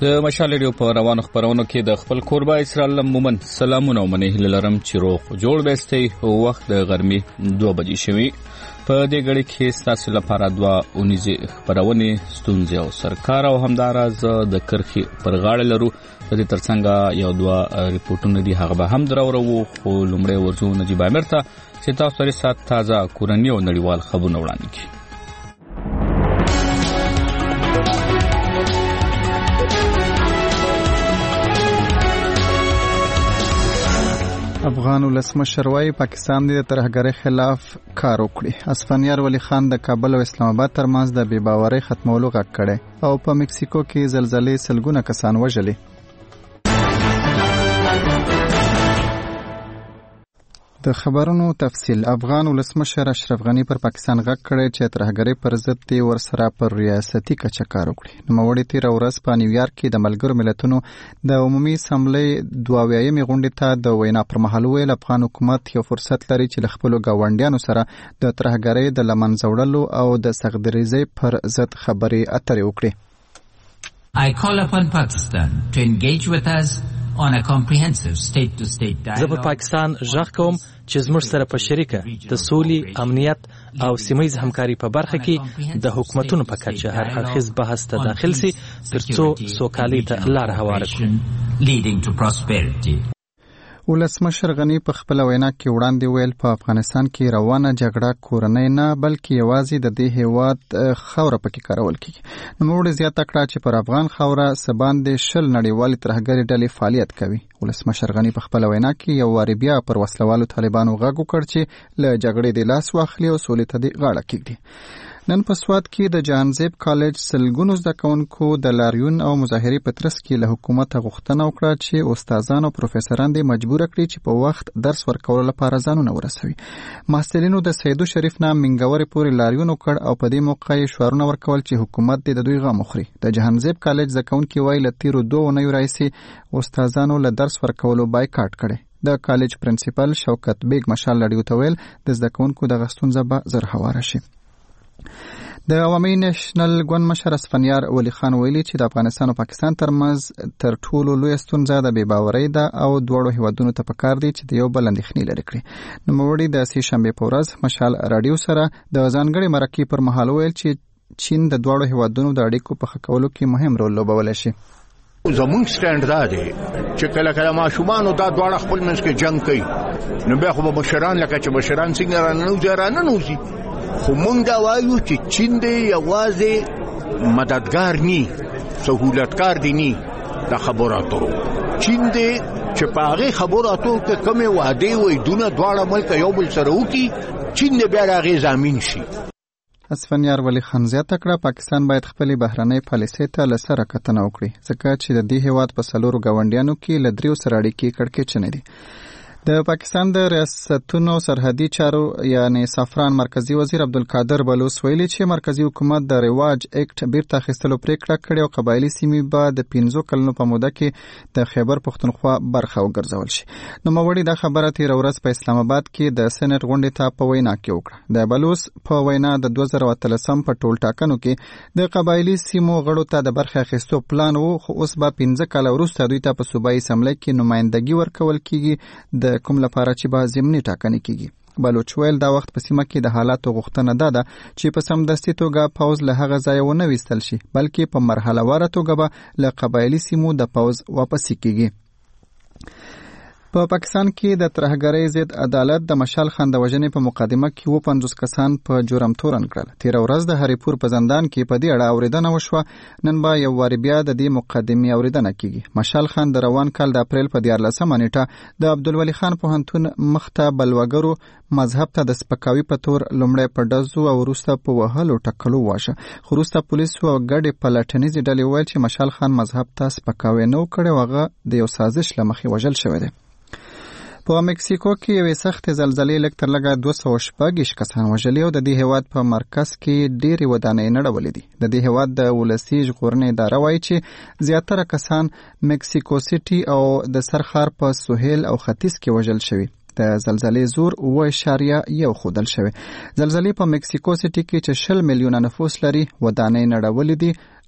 د مشال ریډیو په روانو خبرونو کې د خپل کوربه اسرائیل مومن سلامونه ومنه لرم چې روغ جوړ بهستي وخت د غرمې 2 بجې شوي په دې غړي کې تاسو لپاره 2 خبرونه ستونزې او سرکار او همدارز د کرخي پر غاړه لرو د دې ترڅنګ یو 2 ریپورتونه دي هغه به هم درورو خو لمړی ورځو نجيب امیر ته چې تاسو لري سات تازه کورنۍ او نړیوال خبرونه وړاندې کړي. افغان ولسمشر وايي پاکستان د ترهګرۍ خلاف کار وکړي. اسفندیار ولی خان د کابل او اسلام آباد ترمنځ د بې باورۍ ختمولو غږ کړي او په مکسیکو کې زلزلې سلګونه کسان وژلي. د خبرونو تفصیل. افغان ولسمشر اشرف غنی پر پاکستان غږ کړی چې ترهګرۍ پر ضد دی ورسره پر ریاستي کچه کار وکړي. نوموړي تیر ورځ په نیویارک کې د ملګرو ملتونو د عمومي اسمبلی 22مې غونډې ته د وینا پر مهال ویل افغان حکومت یو فرصت لري چې خپل ګاونډیانو سره د ترهګرۍ د لمنځه وړلو او د سختدریزۍ پر ضد خبرې اترې وکړي. I call upon Pakistan to engage with us on a comprehensive state-to-state dialogue. زه په پاکستان ژغ کوم چې زموږ سره په شریکه د سولې، امنیت او سیمه‌ییز همکاري په برخه کې د حکومتونو په کچه هر اړخیز بحث ته داخل سي ترڅو سوکالۍ ته لار هواره کړو. ولسمشر غنی په خپل وینا کې وړاندې ویل په افغانستان کې روانه جګړه کورنۍ نه بلکې یوازې د دې هیواد خوره پکې کارول کیږي. نوموړي زیاته کړه چې پر افغان خوره سباندې 20 نړیوالې ترهګرۍ ډلې فعالیت کوي. ولسمشر غنی په خپل وینا کې یو واری بیا پر وسلوالو طالبانو غږ وکړ چې له جګړې د لاس واخلي او سولې ته غاړه کېږدي. نن په سوات کې د جهانزیب کالج سلګونو زده کوونکو د لاریون او مظاهرې په ترڅ کې له حکومت غوښتنه وکړه چې استادان او پروفیسوران دې مجبور کړي چې په وخت درس ورکولو لپاره ځانونه ورسوي. محصلینو د سیدو شریف نام منګورې پورې لاریون وکړ او په دې موقع یې شعارونه ورکول چې حکومت دې د دوی غم وخوري. د جهانزیب کالج زده کوونکي وایي له تیرو 2 اونیو راهیسې استادانو له درس ورکولو بایکاټ کړي. د کالج پرنسپل شوکت بیگ مشال لړیو ته ویل د زده کوونکو د غستونزه به زر هواره شي. د عوامي نېشنل ګوند مشر اسفندیار ولی خان ویلي چې د افغانستان او پاکستان ترمنځ تر ټولو لوی ستونزه د بې باورۍ ده او دواړو هیوادونو ته پکار دي چې د یو بل اندېښنې لرې کړي. نوموړي د سې شنبې په ورځ مشال راډیو سره د ځانګړي مرکې پر مهال ویل چې چین د دواړو هیوادونو د اړیکو په ښه کولو کې مهم رول لوبولی شي. زمونږ سټینډ دا دی چې کله ماشومانو دا دواړه خپل منځ کې جنګ کوي نو بیا خو به مشران لکه چې مشران څنګه راننوځي خو مونږ دا وایو چې چین دی یوازې مددګار نی سهولتکار دی نی دا خبراتو چین دی چې په هغې خبراتو کې کومې وعدې وایي دونه دواړه ملک یو بل سره وکړي چین دی بیا د هغې ضامن شي. اسفندیار ولی خان زیاته کړه پاکستان باید خپلې بهرنۍ پالیسۍ ته له سره کتنه وکړي ځکه چې د دې هیواد په 4 ګاونډیانو کې له 3 سره اړیکې کړکېچنې دي. د پاکستان د ریاستونو سرحدي چارو یعنی سافران مرکزی وزیر عبدالقادر بلوچ ویلي چې مرکزی حکومت د رواج اکټ بیرته اخیستلو پریکړه کړې او قبایلی سیمې به د 15 کلونو په موده کې د خیبر پښتونخوا برخه وګرځول شي. نوموړي دا خبره تیر ورځ په اسلام آباد کې د سېنات غونډې ته په وینا کې وکړه. د بلوچ په وینا د 2013 په ټول ټاکنو کې د قبایلی سیمو غړو ته د برخه اخیستو پلان وو خو اوس به 15 کال وروسته دوی ته په صوبایي اسمبلی کې نمائندګي ورکول کیږي د کوم لپاره چې به ضمني ټاکنې کیږي. بلوچ ویل دا وخت په سیمه کې د حالاتو غوښتنه ده چې په سمدستي توګه پوز له هغه ځایه ونه ویستل شي بلکې په مرحله واره توګه به له قبایلی سیمو د پوز واپسې کیږي. په پاکستان کې د ترهګرۍ ضد عدالت د مشال خان د وژنې په مقدمه کې 50 کسان په جرم تورن کړل. تیر ورځ د هریپور په زندان کې په دې اړه اوریدنه وشوه. نن به یو واری بیا د دې مقدمې اوریدنه کیږي. مشال خان د روان کال د اپریل په 14 نیټه د عبدالولي خان پوهنتون مخته بلوګرو مذهب ته د سپکاوي په تور لومړی په ډزو او وروسته په وهلو ټکلو واشه. خو وروسته پولیسو او ګډې پلټنیزې ډلې ویل چې مشال خان مذهب ته سپکاوی نه کړی او هغه د یو سازش له مخې وژل شوی دی. په مکسیکو کې یوې سختې زلزلې لږ تر لږه 216 کسان وژلي او د دې هیواد په مرکز کې ډېرې ودانۍ نړولې دي. د دې هیواد د ولسي ژغورنې اداره وایي چې زیاتره کسان مکسیکو سیټي او د سرخار په سوهیل او ختیځ کې وژل شوي. د زلزلې زور 7.1 ښودل شوی. زلزلې په مکسیکو سیټي کې چې 20 میلیونه نفوس لري ودانۍ نړولې دي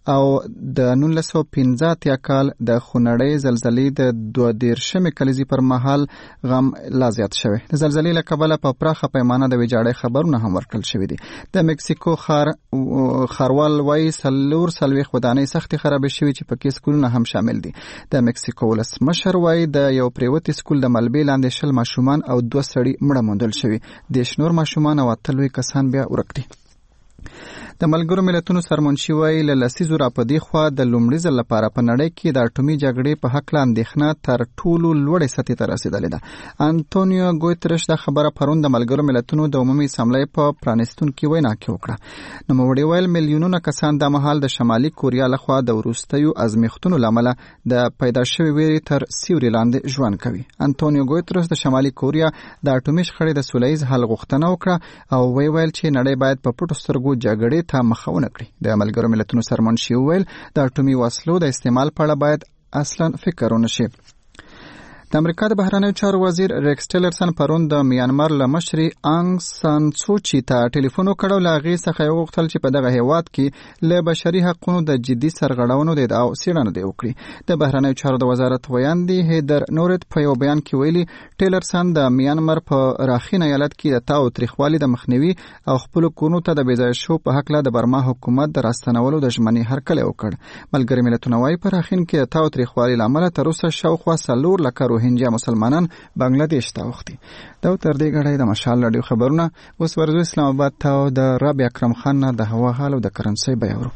او د 1915 کال د خونړۍ زلزلې د 22 کلیزې پر مهال غم لا زیات شوی. د زلزلې له کبله په پراخه پیمانه د ویجاړۍ خبرونه هم ورکړل شوي دي. د مکسیکو ښاروال وایي 440 ودانۍ سختې خرابې شوي چې پکې سکولونه هم شامل دي. د مکسیکو ولسمشر وایي د یو پریوتي سکول د ملبې لاندې 20 ماشومان او 2 سړي مړه موندل شوي. د شنور ماشومان او 8 لوی کسان بیا ورک دي. د ملګرو ملتونو سرمنشي وایي له لسیزو راپدې خوا د لومړي ځل لپاره په نړۍ کې د اټومي جګړې په هکله اندېښنه تر ټولو لوړې سطحې ته رسېدلې ده. انټونیو ګوترش دا خبره پرون د ملګرو ملتونو د عمومي اسامبلۍ په پرانیستونکي وینا کې وکړه. نوموړي ویل میلیونونه کسان دا مهال د شمالي کوریا لخوا د وروستیو ازمیښتونو له امله د پیدا شوې ویرې تر سیوري لاندې ژوند کوي. انټونیو ګوترش د شمالي کوریا د اټومي شخړې د سوله ییز حل غوښتنه وکړه او ویل چې نړۍ باید په پټو سترګو جګړې ته مخاونه کړي. د ملګرو ملتونو سرمنشي ویل د اټومي وسلو د استعمال په اړه باید اصلا فکر ونه شي. د امریکا د بهرنیو چارو وزیر ریکس ټیلرسن پرون د میانمار له مشرې آنګ سان سوچي ته ټلیفون وکړ او له هغې څخه یې وغوښتل چې په دغه هیواد کې له بشري حقونو د جدي سرغړونو د ادعاو څېړنه دې وکړي. د بهرنیو چارو د وزارت ویاندې هیدر نورت په یو بیان کې ویلي ټیلرسن د میانمار په راخین ایالت کې د تاو تریخوالي د مخنیوي او خپلو کورونو ته د بېځایه شو په هکله د برما حکومت د راستنولو د ژمنې هرکلی وکړ. ملګري ملتونه وایي په راخین کې د تاو تریخوالي له امله تر اوسه شاوخوا 4 لکه روهینجا مسلمانان بنگلاديش ته اوختي. دا تر دې غړې د مشال رادیو خبرونه. اوس ورځو اسلام آباد ته د رابع اکرم خان نه د هوا حال او د کرنسي بیاورو.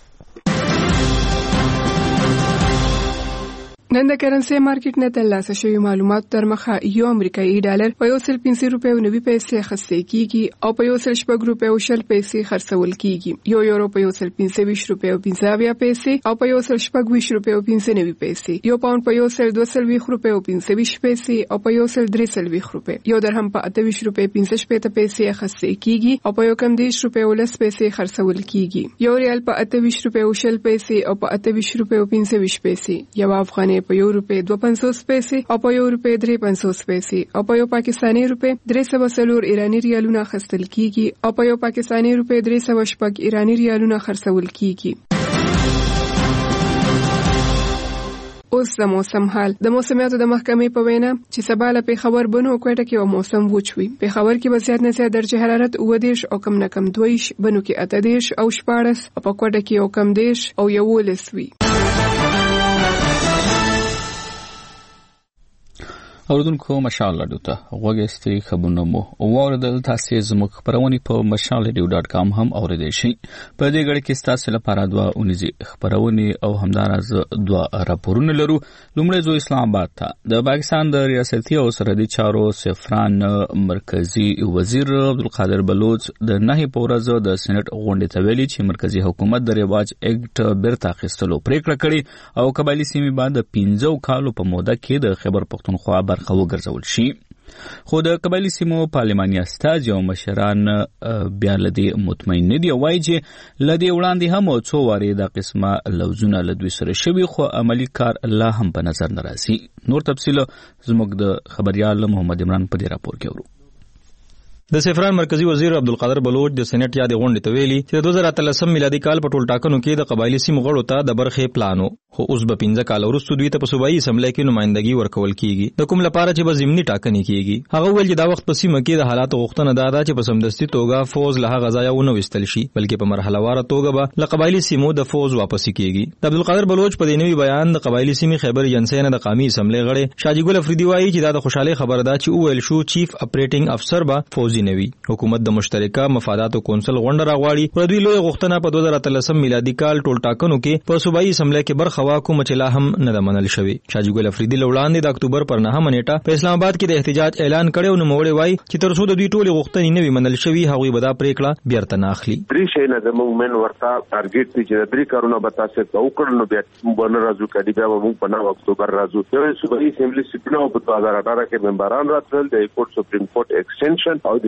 نن د کرنسي مارکیټ نه ترلاسه شوی معلومات در مخه یو امریکایي ډالر په 150 روپیو 90 پیسې خرڅ کیږي او په 160 روپیو 10 پیسې خرڅول کیږي. یو یورو په 125 روپیو 15 پیسې او په 120 روپیو 15 پیسې. یو پاوند په 120 روپیو 15 پیسې او په 130 روپیو. یو درهم په 28 روپیو 15 پیسې خرڅ کیږي او په 1 روپیو 10 پیسې خرڅول کیږي. یو ریال په 28 روپیو 10 پیسې او په 28 روپیو 15 پیسې. یو افغاني په 1 روپیه 250 پیسې او په 1 روپیه 350 پیسې او په 1 پاکستاني روپیه 340 ایرانی ریالونه خرڅل کیږي او په 1 پاکستاني روپیه 300 ایرانی ریالونه خرڅول کیږي. اوس د موسم حال. د موسمیاتو د محکمې په وینا چې سبا له پیښور بنو کوټه کې و موسم وچوي. پیښور کې به زیات نه زیات درجه حرارت 19 او کم نه کم 2 بنو کې 18 او 14 او په کوټه کې او کم 10 او 11 وي. اوردونکو مشال رادیو ته غوږی خبرونه مو واردل. تاسو زموږ خبرونه په mashalradio.com هم اوریدئ شئ. په دې غړي کې تاسو لپاره دوا اونیزي خبرونه او همدارز دوا راپورونه لرو. لومړی زو اسلام آباد ته د پاکستان د ریاستي او سرحدي چارو سفران مرکزی وزیر عبدالقادر بلوچ د نهي پورز د سېنات غونډې ته ویلي چې مرکزی حکومت د ریواج اکټ بیرته اخیستلو پریکړه کړې او قبایلی سیمې بعد 15 کالو په موده کې د خیبر پختونخوا برخه وګرځول شي. خو د قبایلی سیمو پارلماني استاد او مشران بیا لدی مطمئن دي وایي چې لدی وړاندې هم څو واري د قسمه لوزونه لدوي سره شوی خو عملی کار الله هم په نظر ناراضي. نور تفصیل زموږ د خبريال محمد عمران په دې راپور کې ورو. د سفران مرکزی وزیر عبدالقادر بلوچ د سېنات یاد غونډې ته ویلي چې 2013 میلادي کال په ټول ټاکنو کې د قبایلی سیمو غړو ته د برخې پلانو خو اوس به 15 کال وروسته دوی ته په صوبایي اسمبلی کې نمائندګي ورکول کیږي د کوم لپاره چې به ضمني ټاکنې کیږي. هغه ویل چې دا وخت په سیمه کې د حالات غوښتنه ده چې په سمدستي توګه فوز له غزایا ونه وستل شي بلکې په مرحله واره توګه به له قبایلی سیمو د فوز واپسی کیږي. د عبدالقادر بلوچ په دې نوي بیان د قبایلی سیمې خیبر جنسین د قومي اسمبلی غړي شاجګل افریدي وایي چې دا د خوشاله خبره ده چې ویل شو چیف اپریټینګ افسر به فوزي نوي. حکومت د مشترکه مفاداتو کونسل غونډه راغواړي پر دوی لوی غوښتنه په 2013 میلادي کال ټول ټاکنو کې په صوبایي اسمبلی کې برخه واکوم چې لا هم نه د منل شوی. شاجګل افریدي لوړاندې د اکتوبر پر 9 نیټه په اسلام آباد کې د احتجاج اعلان کړو نو موړې وایي چې تر څو د دوی ټولې غوښتنې نه وي منل شوی هغوی به دا پریکړه بیرته نه اخلي. درې شي نه د مومن ورته ټارګټ دي چې درې کارونه به تاسو ته وکړل نو بیا باندې راځو کډي بیا موږ په 9 اکتوبر راځو. یو صوبایي اسمبلی سپینو په 2018 کې ممبران راتلل د کورټ سپریم کورټ ایکسټنشن او د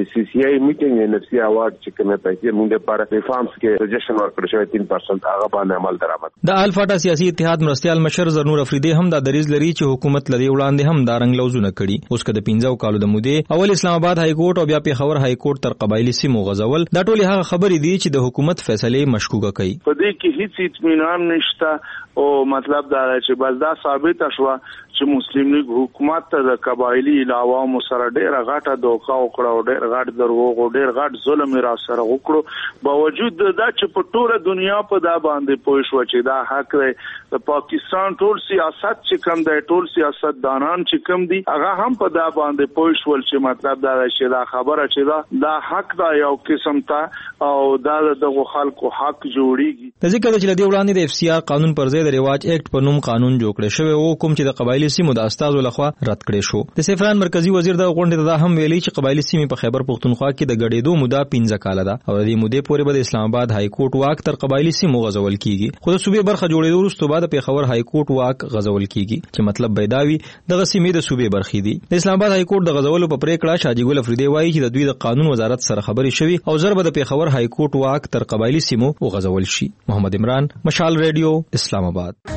سی سی آی میټینګ ان اف سی اوارد چې کومه پیسې موږ لپاره ریفارمز کې سجیشن ورکړل شوی 3% هغه باندې عمل درآمد. د الفاټا سیاسي اتحاد مرستيال مشر زرنور افریدي هم د دریز لري چې حکومت لدی وړاندې هم دارنګ لوزونه کړي. اوس کده 15 کالو د مودې اول اسلام آباد های کورټ او بیا پیښور های کورټ تر قبایلی سیمو غزول دا ټول هغه خبرې دي چې د حکومت فیصله مشکوکه کوي. په دې کې هیڅ اطمینان نشته او مطلب دا چې بس دا ثابت شوه چې مسلم لیگ حکومت ته د قبایلی علاوه سره ډېر غاټه دوکا وکړه او ډېر غاټ دروغ او ډېر غاټ ظلم را سره وکړو باوجود دا چې په ټوله دنیا په دا باندې پوه شو چې دا حق دی. د پاکستان ټول سیاست چې کم دی ټول سیاست دانان چې کم دي هغه هم په دا باندې پوه شول چې مطلب دا چې دا خبره چې دا حق دا یو قسم ته او دا دغه خلکو حق جوړیږي. د ذکر چې لدی وړاندې د اف سی آر قانون پر ضد رواج ایکټ په نوم قانون جوړ کړی شوی او کوم چې د قبایلی سیمو د استازو لخوا رد کړی شو. د سفران مرکزی وزیر د غونډې ته هم ویلي چې قبایلی سیمې په خیبر پختونخوا کې د غړېدو موده 15 کال ده او د دې مودې پورې به د اسلام آباد های کورټ واک تر قبایلی سیمو غزول کیږي. خو د صوبې برخه جوړېدو وروسته بعد پیښور های کورټ واک غزول کیږي چې مطلب پیداوي د سیمې د صوبې برخې دي. د اسلام آباد های کورټ د غزولو په پریکړه شاجي ګل افریدي وایي چې د دوی د قانون وزارت سره خبرې شوي او ضرب د پیښور های کورټ واک تر قبایلی سیمو غزول شي. محمد عمران، مشال ریډیو، اسلام آباد.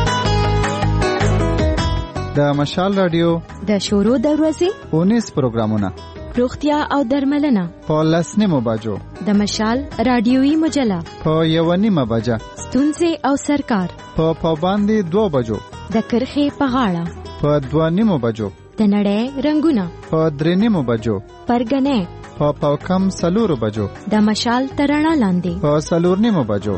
د مشال رادیو د شورو دروازې 19 پروګرامونه روغتیا او درملنه په 10 بجو د مشال رادیوي مجله په 1 بجه ستونزې او سرکار په پابندي 2 بجو د کرخې په غاړه په 2 بجو د نړۍ رنگونه په 3 بجو پرګنې په کم 4 بجو د مشال ترانه لاندې په 4 بجو.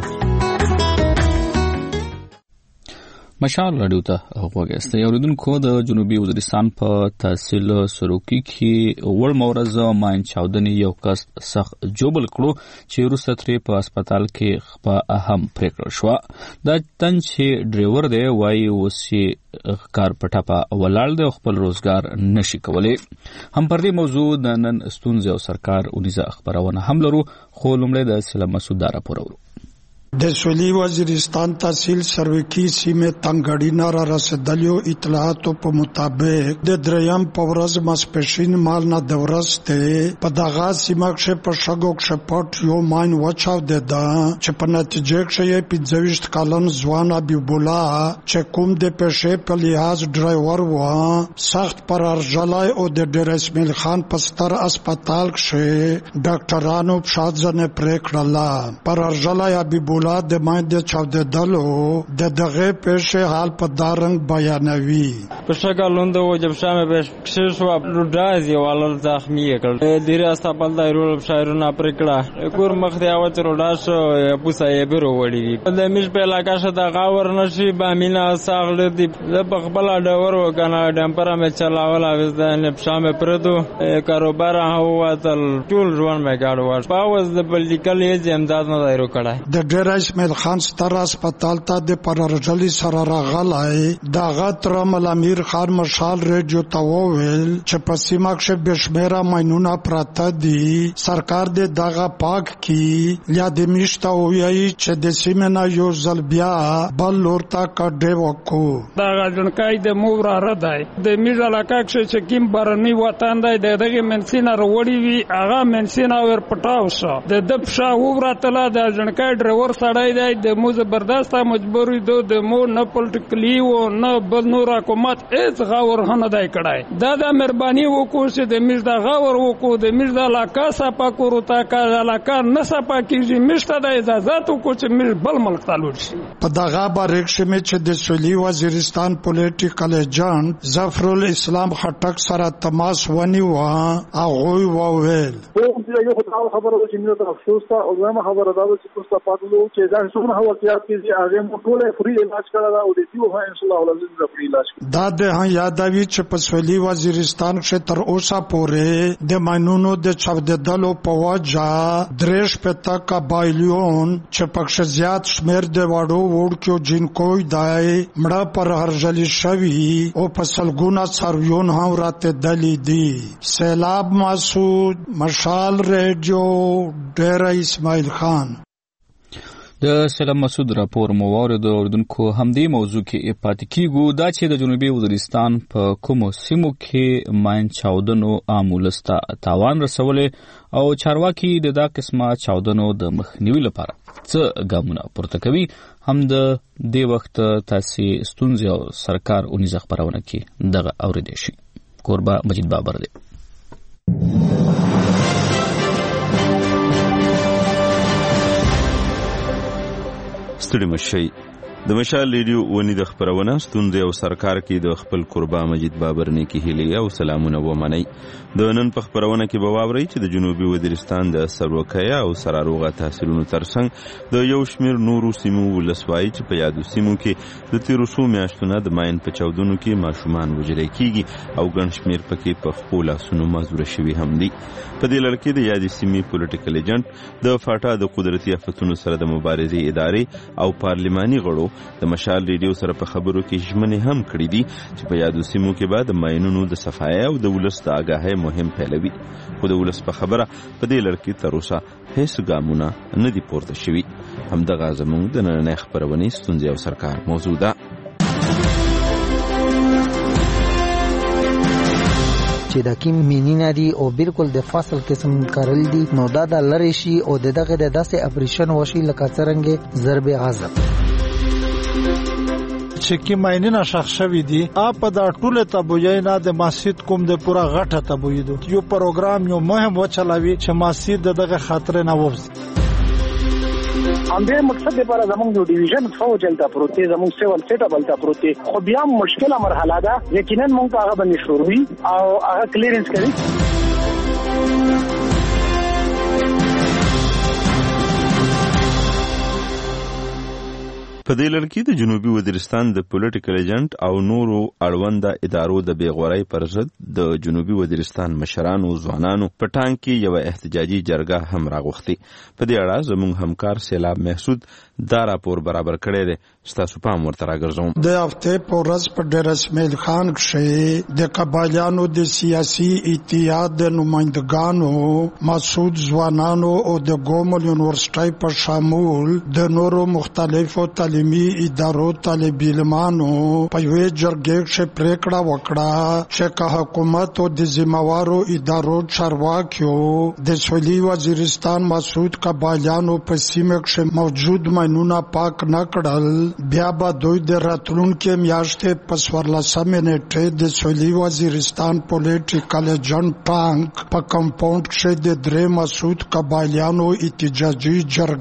مشال رادیو ته وګورئ. اوریدونکو د جنوبي وزیرستان په تحصیل سروکی کې وړ مورز ماین چاودنې یو کس سخت جوبل کړو چې وروسته ترې په هسپتال کې په اهم پریکړه شو. دا تن چې ډرایور دی وایي اوس یې کار پټه ولاړ دی او خپل روزګار نشي کولی. هم پر دې موضوع د نن ستونزې او سرکار اونیزه خبرونه هم لرو خو لومړی د سلام مسعود راپور اورو. د سویلي وزیرستان تحصیل سروکی سیمه تنگړی را رسیدلیو اطلاعاتو په مطابق د دریم په ورځ ماسپښین مال نه د ورسته په دغه سیمه کې په شګو شپټ یو ماین وچاو د چې په نتیجه کې 25 کلن ځوان ابيبولا چې کوم د پېښې په لحاظ ډرایور و سخت پر ارجلای او د ډیر اسماعیل خان په ستر هسپتال کې ډاکټرانو په شاځنه پریکړه پر ارجلای ابيبولا د ماده چاوددلو د دغه پېښې حال په دارنګ بیانوي. په شګالوند او جب شامه به کښې شو روډازي والل زخمی کړ ډیر استقبال دایرو شاعرونه پرکړه کور مخ دی او روډاش پوسه یې بیرو وړي د مش په علاقې شه د غاور نشي بامینا ساغل دی د بخبل ډور وکنه ډمپر مې چلاول اوس د نپشامه پردو کاروبار هوا تل ټول ژوند مې گاډو پاوز د پولیټیکل ایج امداد نه دایرو کړه. د ډیر اسماعیل خان ستر هسپتال ته د پرارجلی سره راغلی د غتر ملامیر خان مشال ریډیو ته وویل چې په سیمه کې بشمیره ماینونه پراته دي سرکار د دغه پاک کی یا د میشته وایي چې د سیمه نه یو ځل بیا بل لورتا کډې وکړو. دغه جنکای د مور را دی د میز علاقه چې کیم برنی وطن دی دغه منسینه وروړي وی هغه منسینه ور پټاو شو د دپشا ووراتله د جنکای ډرایور سړی دی د مو زبردسته مجبوری دو د مو نه پولیټیکلی او نه بل نور حکومت هیڅ غور نه دی کړای. دا د مهرباني وکړو چې د میز د غور وکړو د میز د علاقه صفا کړو تا کا علاقه نه صفا کیږي مشته د اجازه تو کو چې میز بل ملک تعلق شي. په دغه باریک شمه چې د سویلي وزیرستان پولیټیکل ایجنټ ظفر الاسلام خټک سره تماس ونی و هغه وویل یو خبره چې موږ ته افسوس ته او زموږ خبره دا چې تاسو پاتلو چې دا څومره حوالات کې هغه مو ټول فری علاج کړل او د دې وه ان شاء الله ولازم فری علاج دا د یادوي چې په سویلي وزیرستان کې تر اوسه پورې د ماینونو د چاوددلو په وجه درش پتا قبایلیون چې پکښ زیات شمیر د واړو وړکو جنکوي دای مړه پر هرجلی شوی او په سلګونه څارویون هم راته دلی دي. سیلاب مسعود، مشال ریډیو، ډیر اسماعیل خان. د سلام مسعود راپور موارد اوردونکو همدې موضوع کې پاتې کیږو دا چې د جنوبي وزیرستان په کومو سیمو کې ماین چاودنو عامولستا تاوان رسولې او چارواکي د دا قسمه چاودنو د مخنیوي لپاره څه ګامونه پورته کوي هم د دې وخت تاسو ستونزې او سرکار اونیزه خبرونه کې دغه اوریدل شي. کوربه مجید بابر دی. ستړي مشي د مشال ریډیو ونی د خبرونه ستونزې او سرکار کې د خپل قربا مجید بابر نه کې هلي او سلامونه ومني. د نن په خبرونه کې به واوري چې د جنوبي وزیرستان د سروکیا او سراروغه تحصیلونو ترڅنګ د یو شمیر نورو سیمو ولسوای چې په یادو سیمو کې د تیرو څو میاشتونو د ماین په چاودنو کې ماشومان وژل کیږي او ګڼ شمیر پکې په خپل لاسونو مازور شوي هم دي. په دې لړ کې د یادې سیمې پولیټیکل ایجنټ د فاټا د قدرتي آفتونو سره د مبارزې ادارې او پارلماني غړو د مشال ریډیو سره په خبرو کې ژمنې هم کړې دي چې په یادو سیمو کې به د ماینونو د صفایي او د ولس د آګاهۍ مهم پیلوي. خو د ولس په خبره په دې لړ کې تر اوسه هیڅ ګامونه نه دي پورته شوي. همدغه زموږ د نننۍ خپرونې ستونزې او سرکار موضوع ده. چې د کیم مینینا دي او بالکل د فاصل قسم کارل دي نو دا د لری شي او دغه د داسې اپریشن وشي لکه څنګه ضرب عذاب چې کی ماینه شخص شوی دي اپ د ټوله تبوینا د مسجد کوم د پورا غټه تبویدو یو پروګرام یو مهم و چلاوي چې مسجد دغه خطر نه وځي. همدې مقصد لپاره زموږ یو ډیویژن فوج الته پروت دی زموږ سیول سیټ اپ الته پروت دی خو بیا مشکله مرحله ده یقینا موږ هغه باندې شروع وي او هغه کلیرنس کوي. په دې لړ کې د جنوبي وزیرستان د پولیټیکل ایجنټ او نورو اړونده ادارو د بیغورۍ پر ضد د جنوبي وزیرستان مشرانو ځوانانو په ټانګ کې یو احتجاجي جرګه هم راغوښتي. په دې اړه زموږ همکار سیلاب محسود دا راپور برابر کړی دی. ستاسو پام ورته راګرځوم. د هفته په ورځ په ډېر اسماعیل خان کې د قبایلیانو د سیاسي اتحاد د نمائندګانو مسعود ځوانانو او د ګومل یونیورسيټي په شامل د نورو مختلفو تعلیمي ادارو طالب علمانو په یوه جرګه کې پریکړه وکړه چې که حکومت او د ذمہوارو ادارو چارواکیو د سولي وزیرستان مسعود قبایلیانو په سیمه کې موجود ماینونه پاک نه کړل بیا به دوی د راتلونکو میاشتې په 14 نیټه د سولي وزیرستان پولیټیکل ایجنټ ټانک په کمپاوند کې د درې مسعود قبایلیانو احتجاجي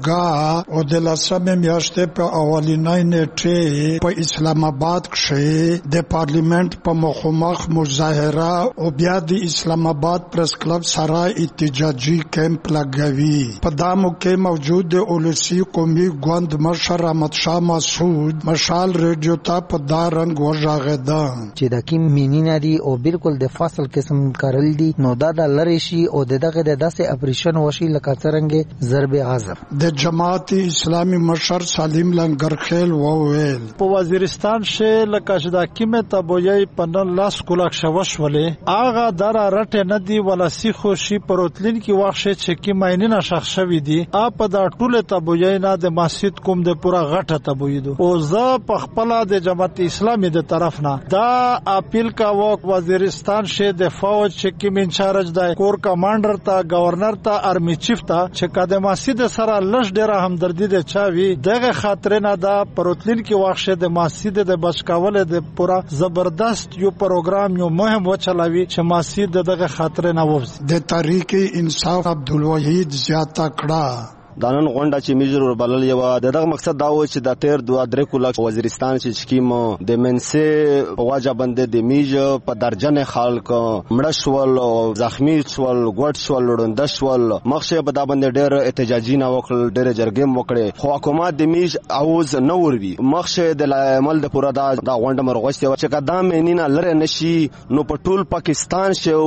جرګه او د 10 میاشتې په اولینای نیټه په اسلام آباد کې د پارلیمنت په مخامخ مظاهره او بیا د اسلام آباد پریس کلب سره احتجاجي کیمپ لګوي. په دامو کې موجود اولسی قومي ګوند مشر احمد شاه مسعود مشال ریډیو ته په دارنګ وژغېدا چې د کیم مینینا دي او بالکل د فاصل قسم کارل دي نو دا د لری شي او دغه د داسې اپریشن وشي لکه څنګه ضرب عذاب. د جماعت اسلامي مشر سالم لنگرخیل وویل په وزیرستان شه لکه چې د کیمه تبویي په لاس کولاک شوشولې اغه در رټه نه دی ولا سیخو شي پروتلین کی واخشه چې کی ماینه شخص شوی دی اپ د ټوله تبویي نه د مسجد کوم د پورا غټه تبویدو او زه په خپل د جماعت اسلامي د طرف نه دا اپیل کا وزیرستان شه د فوج چې کی منچارج د کور کمانډر ته گورنر ته ارمی چیف ته چې کده مسجد سره لږ ډیره همدردی د چاوي دغه خاطر نه دا پروتلین کی واخشه د مسجد د بچکاول د پورا زبردست یو پروګرام یو مهم و چلاوي چې مسجد دغه خاطر نه وځي. د تحریک انصاف عبدالوحید زیاته کړه دانن غونډه چې میجر وربلل یو دغه مقصد دا و چې د تیر 2 کولاک وزیرستان چې سکیم د منسه واجه بنده د میج په درجن خلک مړشول او زخمی شول ګډ شول لوندشول مخشه په دا باندې ډېر احتجاجي نه وکړ ډېر جرګې وکړي خو حکومت د میج اوز نه وروي مخشه د عمل د پورا دا غونډه مرغوسته چې قدم مینینا لره نشي نو په ټول پاکستان شو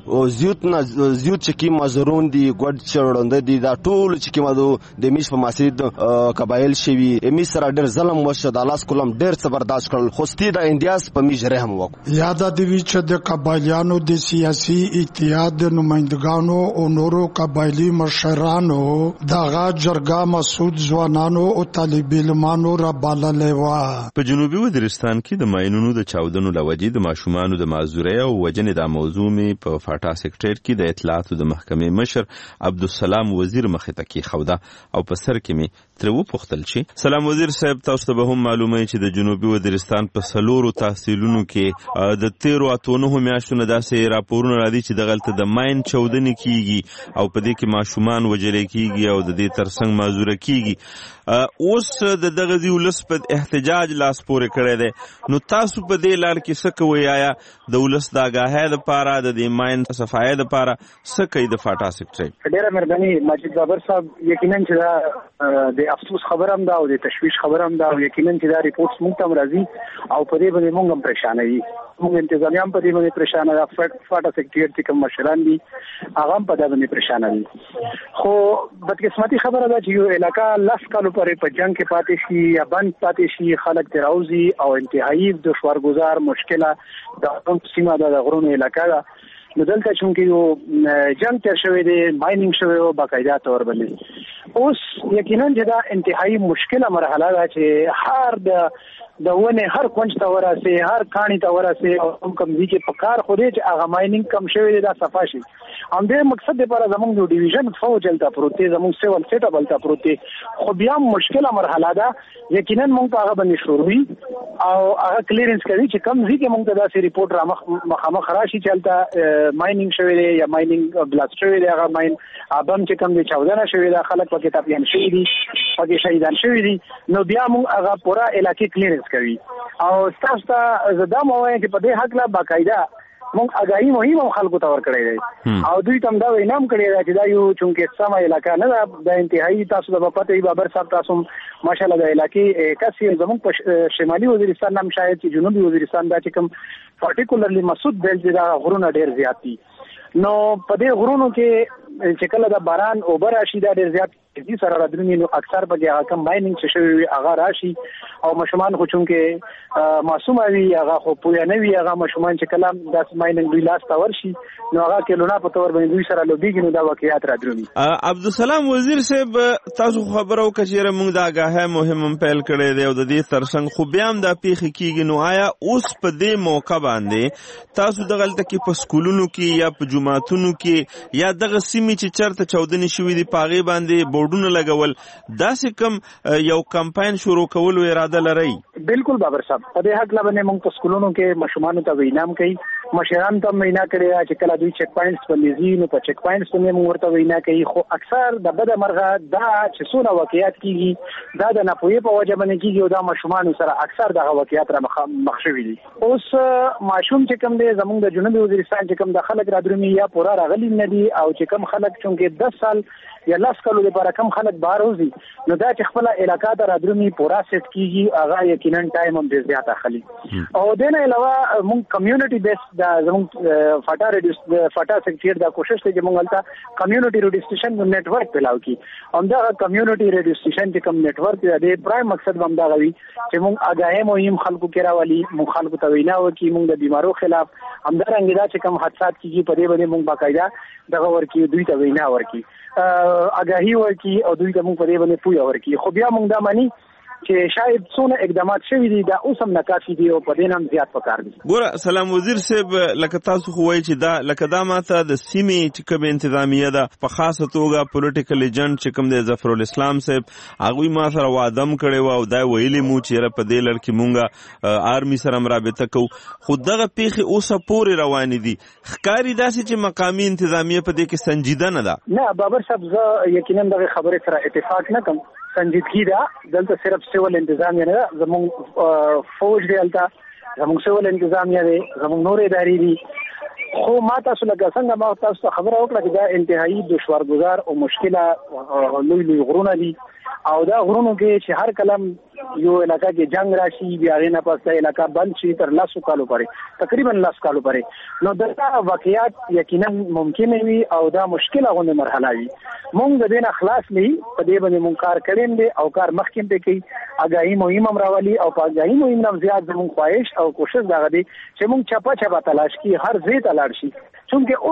زیوت چې کی مزرون دي ګډ چړوند دي دا ټول چې کی د میش په مسجد قبایل شوی امی سره ډېر ظلم وشو د لاس کولم ډېر څه برداشت کړل خو ستې د اندیاس په میش رحم وکړو. یاد دی چې د قبایلیانو د سیاسي اتحاد نمائندګانو او نورو قبایلی مشرانو دغه جرګه مسعود ځوانانو او طالب علمانو را باللې و. په جنوبي وزیرستان کې د ماینونو د چاودنو لوجې د ماشومانو د معذورۍ او وجنې د موضوع می په فاټا سیکټریټ کې د اطلاعاتو د محکمې مشر عبدالسلام وزیر مخې ته کېښوده او په سر کې می ترې وپوښتل چې سلام وزیر صاحب تاسو ته به هم معلومه چې د جنوبي وزیرستان په 4 تحصیلونو کې د 13 میاشتو نه داسې راپورونه راځي چې دغلته د ماین چاودنې کیږي او په دې کې ماشومان وژل کیږي او د دې ترڅنګ معذوره کیږي. اوس د دغه ولس په احتجاج لاس پورې کړی دی نو تاسو په دې لار کې څه کوئ؟ آیا د ولس د آګاهۍ لپاره د دې ماین صفایۍ لپاره څه کوي د فاټا سیکټریټ؟ ډېره مهرباني ماجد بابر صاحب. یقینا چې دا د افسوس خبر هم ده او د تشویش خبر هم ده او یقینا چې دا ریپورټس موږ ته هم راځي او په دې باندې موږ هم پریشانه یو. موږ انتظامیه هم په دې باندې پریشانه ده. فاټا سیکټریټ چې کوم مشران دي هغه هم په دې باندې پریشانه دي. خو بدقسمتي خبره ده چې یو علاقه 10 کالو پورې په جنگ کې پاتې شي یا بند پاتې شي خلک ته راوځي او انتهایی دشوارګزار مشکله د کوم سیمه د غرونو علاقه ده. نو دلته چې یو جنگ تیر شوی دی ماینینګ شوی او باقاعده تور باندې اوس یقینا چې دا انتهایی مشکله مرحله ده چې هر د ونه هر کونج ته ورسي هر کانی ته ورسي او کوم دي چې په کار خو دې چې هغه ماینینګ کم شوی دی دا صفا شي. هم دې مقصد لپاره زموږ د ډیویژن فوج چلتا پروتي زموږ سیول سیټ بلتا پروتي خو بیا مشکله مرحله ده. یقینا موږ په هغه باندې شروعي او هغه کلیرنس کوي چې کم ځکه موږ ته دا سی ریپورت را مخامخ راشي چلتا ماینینګ شوی دی یا ماینینګ بلاست شوی دی هغه ماین ابم چې کم دی چاودنه شوی دی خلک پکې تاپیان شوی دي پکې شهیدان شوی دي نو بیا موږ هغه پورا علاقې کلیرنس کوي او تاسو ته زدا مو وایي چې په دې حق لا باقاعده موږ اگاهی مهم خلکو ته ورکړی دی او دوی تم دا وینم کړی دی چې دا یو چونکه سم علاقہ نه ده د انتهایی تاسو د پته بابر صاحب تاسو ماشاءالله د علاقې کسي زموږ په شمالي وزیرستان نام شاید چې جنوبي وزیرستان دا چې کوم پارټیکولرلی مسعود بیلټ دا غرونه ډیر زیات دي. نو په دې غرونو کې چې کله د باران او بر راشي دا ډیر زیات دي سره راځي نو اکثر به هغه کم ماینینګ چې شوی هغه راشي او مشمان خو چونکه معصوم وي هغه خو پویا نه وي هغه مشمان چې کلام د ماینینګ دوی لاس تا ورشي نو هغه کلونه په تور باندې دوی سره لوبيږي نو دا واقعیت راځي. عبدالسلام وزیر صاحب تاسو خبرو کچېره موږ د آګاهۍ مهم پیل کړی دی او د دې ترڅنګ خو بیا هم دا پیښه کیږي نو آیا اوس په دې موقع باندې تاسو دغلته کې په سکولونو کې یا په جماعتونو کې یا دغه سیمې چې چرته چاودنې شوې دي پاغي باندې بورډونه لګول داسې کوم یو کمپاین شروع کول اراده لري؟ بالکل بابر صاحب په دې حق لبنه موږ په سکولونو کې مشمانو ته وینام کوي مشران ته وینا کړی چې کله دوی چک پوینټس باندې زی نو په چک پوینټس باندې موږ ورته وینا کوي خو اکثر د بد مرغه دا چې څونه واقعیت کیږي دا د ناپوهۍ په وجه باندې کیږي او دا مشمانو سره اکثر دغه واقعیت را مخ شوي دي. اوس ماشوم چې کوم دی زموږ د جنوبي وزیرستان چې کوم د خلک را درومي یا پورا راغلي نه دي او چې کوم خلک چونکه 10 سال یا 10 کالو لپاره کم خلک بهر وځي نو دا چې خپل علاقہ ته را درومي پورا سیټ کیږي هغه یقینا ټایم هم ډیر زیات اخلي او دنه علاوه موږ کمیونټي بیس دا زموږ فاټا سیکټریټ دا کوشش کوي چې موږ هلته کمیونټي ریډیو سټیشن نت ورک پلاو کی هم دا کمیونټي ریډیو سټیشن چې کوم نت ورک دی پرایم مقصد هم دا غوي چې موږ آگاهی مهم خلکو کې راولي موږ خلکو ته وینا وکي موږ د بیمارو خلاف هم دا رنګ دا چې کوم حادثات کیږي په دې باندې موږ باقاعده دغه ورکی دوی ته وینا ورکی آگاهی ورکی او دوی ته موږ په دې باندې پوهه ورکی خو بیا موږ دا مانی چې شاید څونه اقدامات شوي دي دا اوس هم ناکافي دي او په دې هم زیات پکار دي. ګوره سلام وزیر صاحب لکه تاسو خو وایي چې دا لکه دا ماته د سیمې چې کوم انتظامیه ده په خاصه توګه پولیټیکل ایجنټ چې کوم دی ظفرالاسلام صاحب هغوی ما سره وعده هم کړی و او دا ویلي مو چې په دې لړ کې مونږ آرمي سره رابطه کوو خو دغه پیښې اوسه پورې روانې دي ښکاري داسې چې مقامي انتظامیه په دې کې سنجیده نه ده؟ نه بابر صاحب زه یقینا دغه خبرې سره اتفاق نه کوم سنجیدگی ده دلته صرف سیول انتظامیه نه زموږ فوج دی هلته زموږ سیول انتظامیه دی زموږ نور ادارې دي خو ما تاسو لکه څنګه ما تاسو ته خبره وکړه چې دا انتهایی دشوارګزار او مشکله لوی غرونه دي او دا غرونو کې چې هر کلم یو علاقہ کې جنگ راشي بیا غینه پس علاقہ بند شي تر 10 کالو پورې تقریبا 10 کالو پورې نو دا واقعیات یقینا ممکن وي او دا مشکل غوونه مرحله وي مونږ د دین اخلاص نه په دې باندې مونږ کار کړیم دي او کار مخکې به کوي اګاهي مهم راولي او په اګاهي مهم نه زیات زموږ خواهش او کوشش دا غدي چې مونږ چپا تلاش کی هر ځای تلاش شي چونکه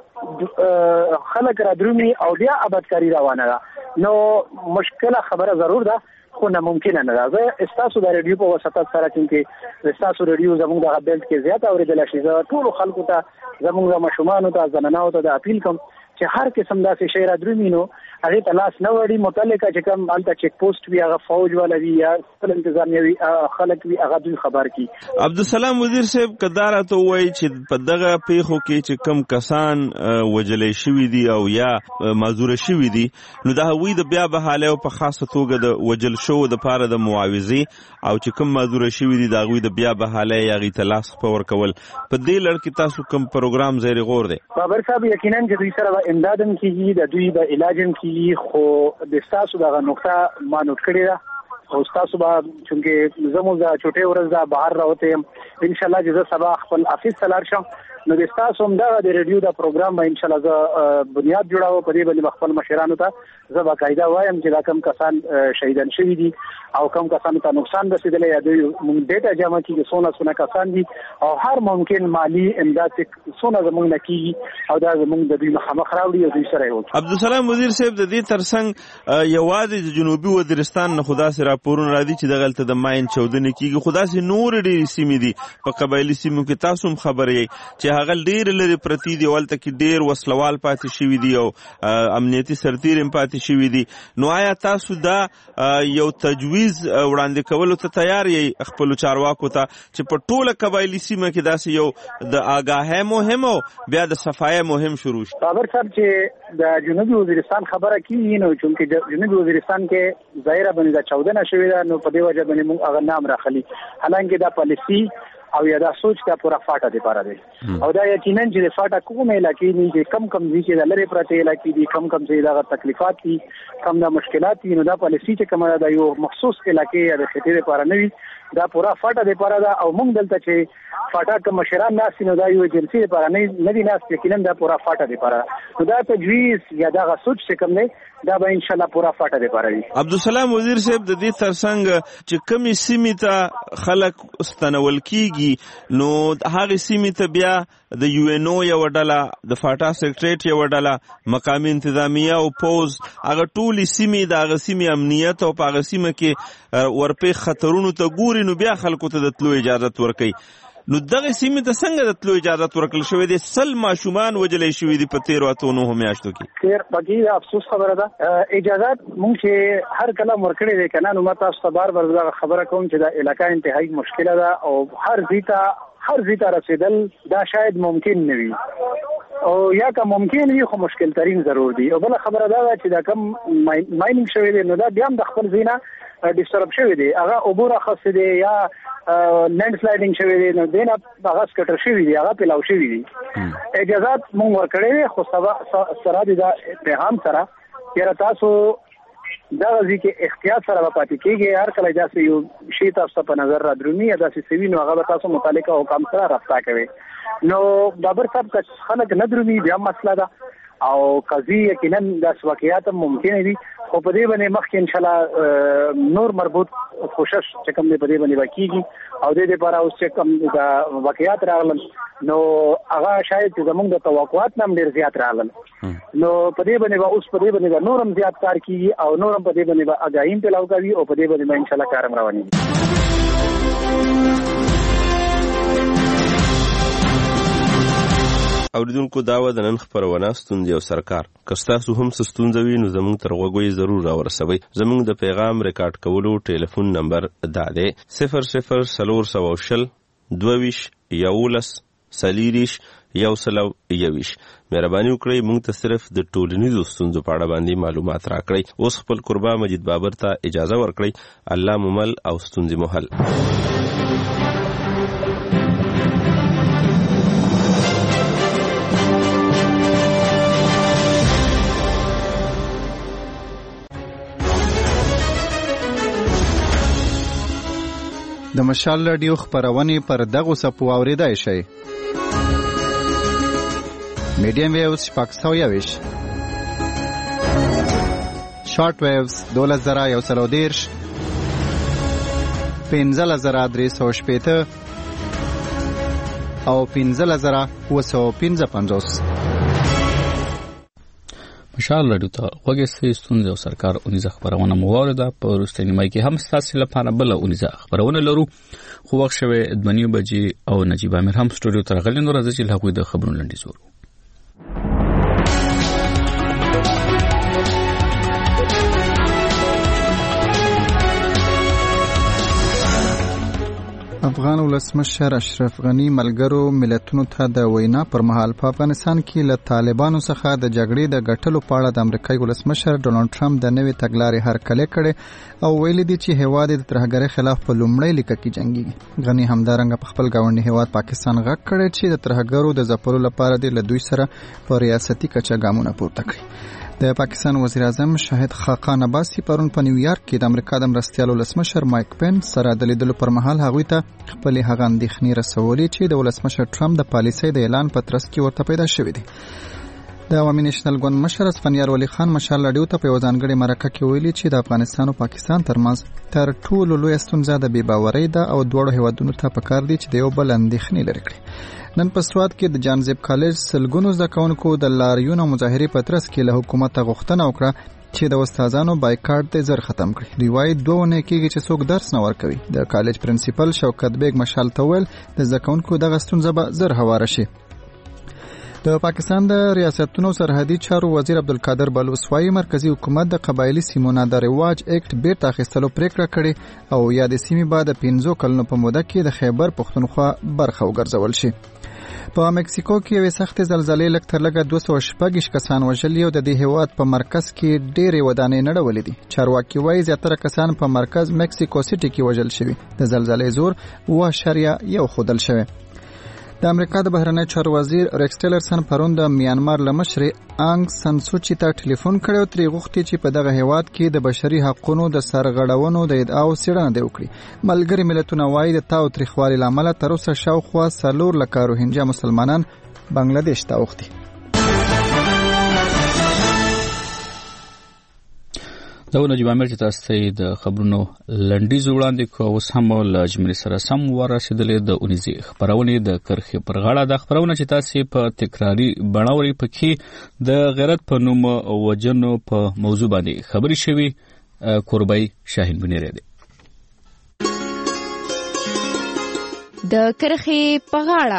اوس خلک را درومي او بیا آبادکاری روانه ده نو مشکله خبره ضرور ده خو نه ممکن نه ده زه استاسو د ریډیو په واسطه سره چې استاسو ریډیو زموږ د بیلټ کې زیات اوریدل شي زه ټول خلکو ته زموږ مشومان ته زنانو ته د اپیل کوم چې هر قسم داسې شی را درومي نو هغه تلاش نه وړي متعلقه چې کوم الته چیک پوسټ وی هغه فوج ولا وی یا خپل انتظامیه وی خلک وی هغه دوی خبر کی عبدالسلام وزیر صاحب کدار ته وای چې په دغه پیښو کې چې کم کسان وجلې شوی دي او یا معذور شوی دي نو دا وی د بیا بحاله او په خاصه توګه د وجل شو د پاره د معاوضه او چې کم معذور شوی دي دا وی د بیا بحاله یا غي تلاش خبر کول په دې لړ کې تاسو کوم پروګرام زیر غور دی بابر صاحب یقینا چې دوی سره امدادم کیږي د دوی د علاجم کیږي خو د تاسو دغه نقطه ما نوٹ کړی دا او تاسو به چونکه زموږ د چټي ورځ دا بهر راوته ان شاء الله چې سبا خپل افیس تلار شم نو د تاسو هم دا د ریډیو دا پروګرام به ان شاء الله ز بنیاد جوړاو په دې باندې خپل مشرانو ته زه باقاعده وایم چې دا کم کسان شهیدان شوي دي او کم کسانو ته نقصان رسیدلی یا دوی مونږ ډیټا جمع کیږي څونه کسان دي او هر ممکن مالی امداد څونه زموږ نه کیږي او دا زموږ د دوی مخامخ راوړي او دوی سره یو عبدالسلام وزیر صاحب د دې ترڅنګ یوازې د جنوبي وزیرستان نه خدا سره راپورونه راځي چې دغلته د ماین چودنې کیږي خدا سي نور ډېری سیمې دي په قبایلی سیمو کې تاسو هم خبرې چې هغه ډېر لري پرتی دی ولته کې ډېر وسلوال پاتې شوی دی او امنیتي سرتیر هم پاتې شوی دی نو آیا تاسو دا یو تجویز وړاندې کولو ته تیار یې خپل چارواکو ته چې په ټوله قبایلی سیمه کې داسې یو د آگاهی مهم او بیا د صفای مهم شروع شي بابر صاحب چې د جنوبي وزیرستان خبره کیږي نو چې جنوبي وزیرستان کې ظاهره باندې دا 14 شوی دا نو په دې وجه باندې موږ هغه نام راخلی حالانکه دا پالیسی او یا دا سوچ دا پورا فاټه دی پاره دی او دا یقینا چې فاټه کومه علاقې نه چې کم کم دي چې لری پرته علاقې دي کم کم چې دا تکلیفات دي کم دا مشکلات دي نو دا پالیسی چې کومه دا یو مخصوص علاقې یا د خطې لپاره نه وي دا پورا فاټه دی پاره دا او موږ دلته چې فاټه کوم مشران ناس نو دا یو ایجنسی لپاره نه دي ناس یقینا دا پورا فاټه دی پاره نو دا تجویز یا دا سوچ چې کوم نه دا به ان شاء الله پورا فاټه دی پاره وي عبدالسلام وزیر صاحب د دې ترڅنګ چې کمی سیمې ته خلک استنول کیږي نو هغه سیمې ته بیا د یو ان او یو ډله د فاټا سیکریټریټ یو ډله مقامی انتظامیه او پوز هغه ټولې سیمې د هغه سیمې امنیت او په هغه سیمه کې ورپې خطرونو ته ګوري نو بیا خلکو ته د تلو اجازه ورکوي نو دغه سیمې ته څنګه د تلو اجازه ورکړل شوې دي سل ماشومان وجلې شوې دي په 13 اتونو میاشتو کې خیر باقي افسوس خبره ده اجازه مونږ چې هر کله ورکړې ده کنه نو ماته تاسو بار خبره کوم چې دا علاقہ انتهایی مشکله ده او هر زیتا رسیدل دا شاید ممکن نه وي او یا که ممکن وي خو مشکل ترین ضرور دي او بل خبره دا چې دا کم ماینینګ شوی دی نو دا بیا د خپل زینا ډیسټرب شوی دی هغه عبور خاص دی یا لینډ سلایډینګ شوی دی نو دینه هغه سکټر شوی دی هغه پلاو شوی دی اجازه مونږ ورکړې خو سره دی دا پیغام سره یاره تاسو دا ځکه کې احتیاط سره پاتې کیږي هر کله چې یو شی تاسو په نظر را درومي یا داسې سوي نو هغه تاسو متعلقه حکم سره رابطه کوي نو بابر صاحب که خلک نه درومي بیا مسله ده او قضیه یقینا د واقعیت ممکن دي خو په دې باندې مخکې ان شاء الله نور مربوط کوشش چې کوم دې په دې باندې وکړي او دې لپاره اوس چې کوم د واقعیت راغلل نو هغه شاید زموږ د توقعات نم ډیر زیات راغلل نو په دې باندې اوس په دې باندې نورم زیات کار کوي او نورم په دې باندې اگاهیم په لاو کوي او په دې باندې ان شاء الله کارم رواني اوریدونکو داوا د نن خبرونه ستوندې او سرکار کستاسو هم ستوندوي نو زموږ تر غوږی ضرور راورسوي زموږ د پیغام ریکارډ کولو ټلیفون نمبر دا دی 00 22 11 سلیریش یو سلو یویش مهرباني وکړئ موږ ته صرف د ټولنیزو ستونزو په اړه باندې معلومات راکړئ اوس خپل قربا مجید بابر ته اجازه ورکړئ الله ممل او ستونزې محل د مشال رادیو خبرونه پر دغه سپو اوریدای شي. میډیم ویوز 521 شارټ ویوز 2110 15380 او 15350. مشال رادیو ته وګورئ ستونزې او سرکار اونیزه خبرونه موارده په وروستۍ نیمه کې هم ستاسو لپاره بل اونیزه خبرونه لرو. خو وخت شوه 8 بجې او نجیب امیر هم سټوډیو ته راغلی نو راځي چې هغوی د خبرونو لنډیز ورو. افغان ولسمشر اشرف غنی ملګرو ملتونو ته د وینا پر مهال په افغانستان کې له طالبانو څخه د جګړې د ګټلو په اړه د امریکایي ولسمشر ډونالد ټرمپ د نوې تګلارې هرکلی کړي او ویلي دي چې هیواد د ترهګرۍ خلاف په لومړۍ لیکه کې جنګيږي. غنی همدارنګه په خپل ګاونډي هیواد پاکستان غږ کړی چې د ترهګرو د ځپلو لپاره د دوی سره په ریاستي کچه ګامونه پورته کړي. د پاکستان وزیر اعظم شاهد خاقان عباسی پرون په نیویارک کې د امریکا د مرستیال ولسمشر مایک پنس سره د لیدلو پر مهال هغوی ته خپل هغه اندېښنې رسولې چې د ولسمشر ټرمپ د پالیسۍ د اعلان په ترڅ کې ورته پیدا شوې دي. د عوامي نېشنل ګوند مشر اسفندیار ولی خان مشال رادیو ته په یو ځانګړې مرکه کې ویلي چې د افغانستان او پاکستان ترمنځ تر ټولو لویه ستونزه د بېباورۍ ده او دواړو هیوادونو ته پکار دي چې د یو بل اندېښنې لرې کړي. نن په سوات کې د جانزیب کالج سلګونو زده کوونکو د لاریون او مظاهرې په ترڅ کې له حکومت غوښتنه وکړه چې د استادانو بایکاټ ته زر ختم کړي. دوی وايي 2 ونه کېږي چې څوک درس نه ورکوي. د کالج پرنسپل شوکت بیگ مشال ته ویل د زده کوونکو دغه ستونزه به زر هواره شي. د پاکستان د ریاستونو سرحدي چارو وزیر عبدالقادر بلوچ وايي مرکزی حکومت د قبایلی سیمو نه د رواج اکټ بیرته اخیستلو پریکړه کړې او یا د سیمې بعد 15 کلونو په موده کې د خیبر پښتونخوا برخه وګرځول شي. په مکسیکو کې یوې سختې زلزلې لږ تر لږه 216 کسان وژلي او د دې هیواد په مرکز کې ډېرې ودانۍ نړولې دي. چارواکي وايي زیاتره کسان په مرکز مکسیکو سټي کې وژل شوي. د زلزلې زور 1.1 ښودل شوی. د امریکا د بهرنی چارو وزیر ریکس ټیلرسن پرون د میانمار له مشرې آنګ سان سوچي ته ټلیفون کړی او ترې غوښتي چې په دغه هیواد کې د بشري حقوقو د سرغړونو د ادعاو څېړنه وکړي. ملګري ملتونه وايي د تاوتریخوالي له امله تر اوسه شاوخوا 4 لکه روهینجا مسلمانان بنگلاديش ته اوښتي. دا نجیب امیر چې تاسو ته د خبرونو لنډیز وړاندې کوو اوس هم له اجمري سره سم ورسېدلې د اونیزې خبرونه د کرخې پر غاړه د خبرونه چې تاسو په تکراری بڼاوري پکې د غیرت په نوم وجنو په موضوع باندې خبري شوي. قربای شاهین بنيره دي د کرخې په غاړه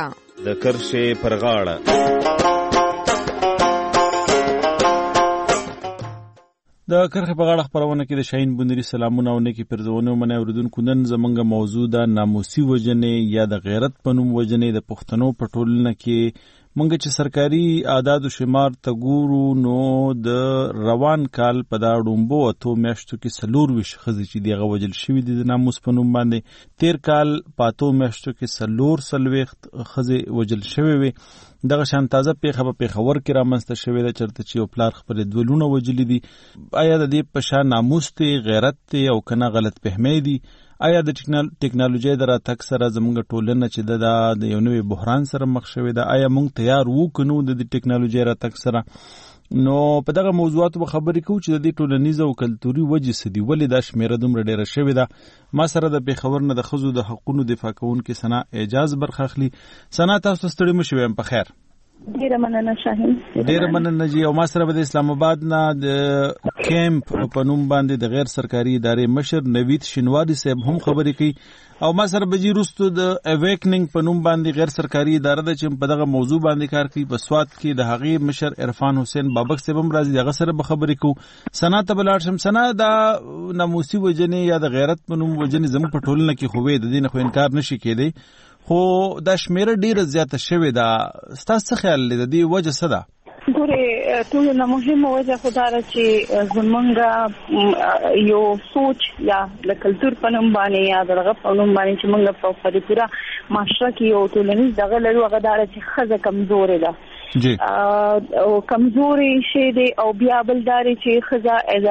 د کرخې په غاړه خبرونه کې د شاهین بنيري سلامونه او نیکی پرځونه منه اوریدونکو. نن زمونږ موضوع د ناموسي وجنې یا د غیرت په نوم وجنې د پښتنو په ټولنه کې مونږ چې سرکاري اعداد او شمار ته ګورو نو د روان کال په دا ډومبو اتو میاشتو کې 24 ښځې چې دغه وجل شوي دي د ناموس په نوم باندې. تیر کال په اتو میاشتو کې 4 ښځې وجل شوي وي. دغه شان تازه پیښه په پیښور کې رامنځته شوې ده چرته چې یو پلار خپل 2 لونه وجلي دي. آیا د دې په شان ناموس ته غیرت ته او کنه غلط فهمي دي؟ آیا د ټیکنالوژي د راتګ سره زموږ ټولنه چې د یو نوې بحران سره مخ شوې ده آیا موږ تیار وو کنو د ټیکنالوژي راتګ سره؟ نو په دغه موضوعاتو به خبرې کوو چې د دې ټولنیز او کلتوري وجې څه دي، ولې دا شمیره دومره ډېره شوې ده. ما سره د پیښور نه د ښځو د حقونو دفاع کوونکې ثنا اعجاز برخه اخلي. ثنا تاسو ستړي مه شئ، په خیر. ډیره مننه شاهین. ډیره مننه جی. او ما سره د اسلام آباد نه د کیمپ په نوم باندې د غیر سرکاري ادارې مشر نوید شینواری صاحب هم خبرې کوي. او ما سره بجی رستو د اویکننګ په نوم باندې غیر سرکاري اداره ده چې په دغه موضوع باندې کار کوي. په سواد کې د هغې مشر عرفان حسین بابک صاحب هم راځي، دغه سره به خبرې کوو. ثنا ته بلاړ شم. ثنا دا ناموسي وجنې یا د غیرت په نوم وجنې زموږ په ټولنه کې خو وې د دې نه خو انکار نشي کېدی، خو دا شمیره ډیره زیاته شوې ده. ستاسو څه خیال دی د دې وجه څه ده؟ ګوره ټول نه مهمه وجه خو دا چې زمونږ یو سوچ یا د کلتور په نوم باندې یا دغه په نوم باندې چې موږ په پوره معاشره کې یو ټولنیز دغه لرو هغه دا چې ښځه کمزورې ده او کمزوري شي دي او بیا بل داري چې ښځه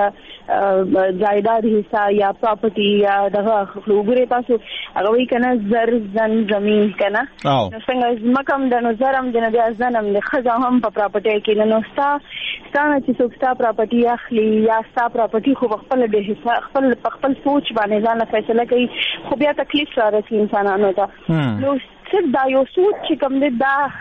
جایداد حصہ یا پراپرټي یا دغه وګورئ تاسو هغه وی کنه زن زمين کنه نو څنګه مکم د نظرم د بیا ځنم د خزه هم په پراپرټي کې نو ستانه چې څوک ستا پراپرټي اخلي یا ستا پراپرټي خو خپل د حصہ خپل سوچ باندې ځان فیصله کوي خو بیا تکلیف راځي انسانانو ته نو صرف دا یو سوچ چې کوم دی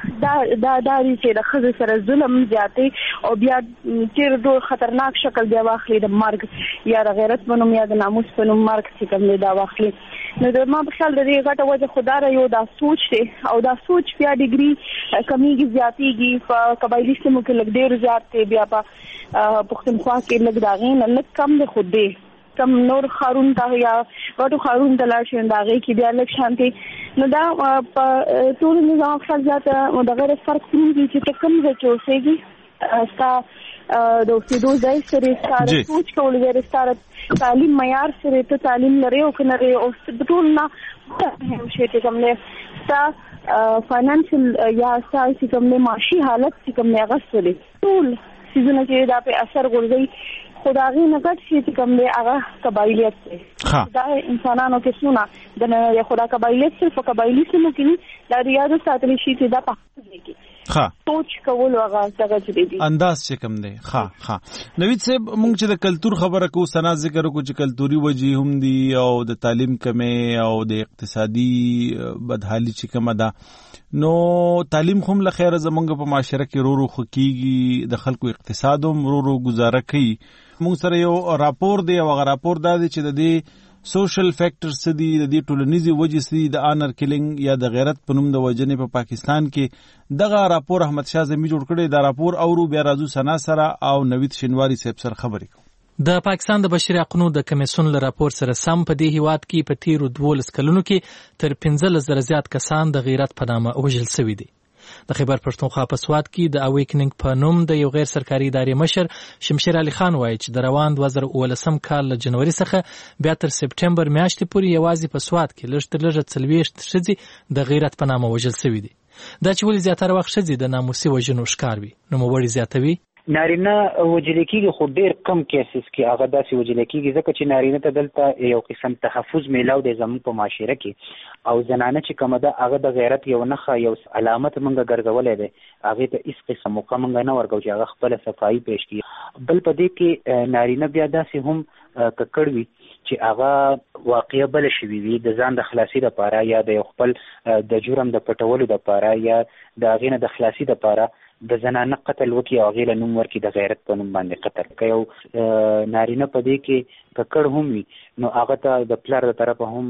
دا چې د خزه سره ظلم زیاتې او بیا تیر ډول خطرناک شکل بیا واخلي د مرګ یا د غیرت په نوم یا د ناموس په نوم مرګ چې کوم دی دا واخلي نو د ما په خیال د دې غټه وجه خدای یو دا سوچ دی او دا سوچ بیا ډیګري کمیږي زیاتېږي په قبایلی سیمو کې لږ ډېر زیات دی بیا په پښتونخوا کې لږ دا غین لږ کم دی خو دی کم نور خارون ته یا غټو خارون ته لاړ شي دا غي کې بیا لږ شانتي نو دا په ټول نظام خپل ذات د غیر فرق کوي چې کوم ځای کې اوسېږي ستا د اوسېدو ځای سره ستاره سوچ کول غیر ستاره تعلیم معیار سره ته تعلیم لري او کنه او ټول نه شي چې کوم نه ستا فاینانشل یا ستا چې کوم نه معاشي حالت چې کوم نه غسلې ټول سيزونه چې دا په اثر ورځي خدای نه غټ شي چې کوم دی هغه قبایلیت دی دا انسانانو کې سونه د خدای قبایلیت صرف قبایلی سیمو کې دا ریاض ساتل شي چې دا په ها سوچ کول هغه څنګه دی انداز چې کوم دی ها نوید صاحب مونږ چې د کلچر خبره کو سنا ذکر کو چې کلچوري وجې هم دي او د تعلیم کمه او د اقتصادي بدحالي چې کومه ده نو تعلیم هم له خیره زمونږ په معاشره کې رو خکېږي د خلکو اقتصاد هم رو گزاره کوي مونږ سره یو راپور دی او هغه راپور دا دی چې د دې سوشل فیکٹرز سدي د دې ټولنیزي وجې سدي د آنر کیلینګ یا د غیرت په نوم د وجنې په پاکستان کې دغه راپور احمد شاه زمي جوړ کړی دا راپور اورو بیا راځو سنا سره او نوید شینواری صاحب سره خبرې کوو د پاکستان د بشري حقوقو د کمیسیون له راپور سره سم په دې هیواد کې په تیرو 12 کلونو کې تر 15,000 زیات کسان د غیرت په نامه وژل شوي دي د خیبر پښتونخوا په سواد کې د اویکنینګ په نوم د یو غیر سرکاري ادارې مشر شمشیر علي خان وایي چې د روان 2019 کال له جنوري څخه بیا تر سپټمبر میاشتې پورې یوازې په سواد کې لږ تر لږه 40 ښځې د غیرت په نامه وژل شوي دي دا چې ولې زیاتره وخت ښځې د ناموسي وژنو ښکار وي نوموړي زیاتوي نارینه وجل کېږي خو ډېر کم کیسز کې هغه داسې وجل کېږي ځکه چې نارینه ته دلته یو قسم تحفظ میلاو دی زموږ په معاشره کې او زنانه چې کومه ده هغه د غیرت یو نښه یو علامت موږ ګرځولی دی هغې ته هېڅ قسم موقع موږ نه ورکوو چې هغه خپله صفایي پیش کړي بل په دې کې نارینه بیا داسې هم ککړ وي چې هغه واقعه بل شوي وي د ځان د خلاصي لپاره یا د یو خپل د جرم د پټولو لپاره یا د هغې نه د خلاصي لپاره د زنانه قتل وکي او هغې له نوم ورکړي د غیرت په نوم باندې قتل که یو نارینه په دې کې ککړ هم وي نو هغه ته د پلار د طرفه هم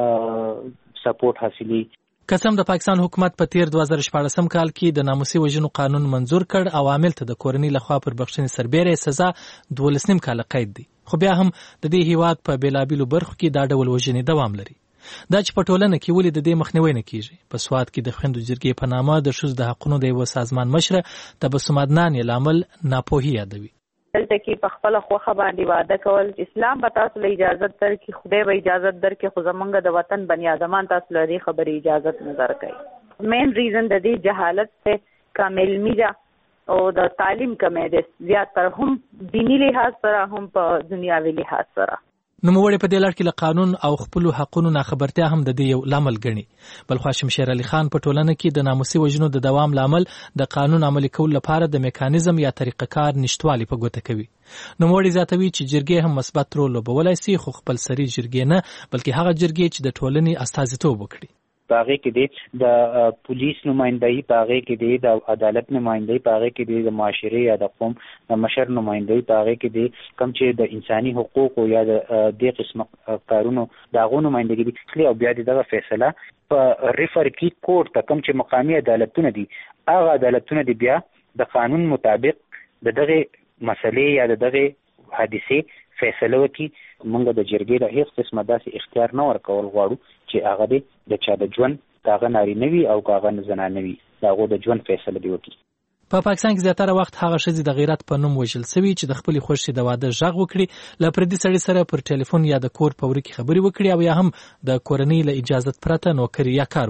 سپورټ حاصلي قسم د پاکستان حکومت په تیر 2014 کال کې د ناموسي وژنو قانون منظور کړ او عامل ته د کورنۍ لخوا پر بخښنې سربیره سزا 12 کاله قید دی خو بیا هم د دې هیواد په بیلابیلو برخو کې دا ډول وژنې دوام لري دا چې په ټولنه کې ولې د دې مخنیوي نه کیږي په سواد کې د خویندو جرګې په نامه د ښځو د حقوقو د یو سازمان مشره تبسم عدنان یې لامل ناپوهي یادوي دلته کې په خپل خوخه باندې واده کول اسلام به تاسو له اجازه درکړي خدای به اجازه درکړي خو زمونږ د وطن بنی آدمان تاسو له دې خبرې اجازه نه درکړي مین ریزن د دې جهالت ته کامل میجا او د تعلیم کمې ده زیات تر هم دینی لحاظ سره هم په دنیاوي لحاظ سره نوموړي په دې لړ کې له قانون او خپل حقوقو ناخبرتیا هم د دې یو لامل ګڼي بل خو شمشیر علي خان په ټولنه کې د ناموسي وژنو د دوام لامل د قانون عملي کول لپاره د میکانیزم یا طریقه کار نشټوالي په ګوته کوي نوموړي زیاتوي چې جرګې هم مثبت رول لوبولی سي خو خپل سري جرګې نه بلکې هغه جرګې چې د ټولنې استازیتوب وکړي پاغه کې دی د پولیس نمائندګي پاغه کې دی د عدالت نمائندګي پاغه کې دی د معاشري یا د قوم د مشر نمائندګي پاغه کې دی کم چې د انساني حقوقو یا د دې قسم کارونو داغو نمائندګي دي او بیا دغه فیصله په ریفر کې کورټ ته کم چې مقامی عدالتونه دي هغه عدالتونه دي بیا د قانون مطابق دغه مسلې یا دغه حادثه فیصله وکي موږ د جرګې د هیڅ قسمه داسې اختیار نه ورکول غواړو چې هغه د چا د ژوند داغه نارینه وي او هغه زنانه وي داغه د ژوند فیصله دی وکي په پاکستان کې زیاتره وخت هغه ښځې د غیرت په نوم وژل شوي چې د خپلې خوښې د واده غږ وکړي له پردي سړي سره پر ټلیفون یا د کور په وره کې خبرې وکړي او یا هم د کورنۍ له اجازت پرته نوکري یا کار وکړي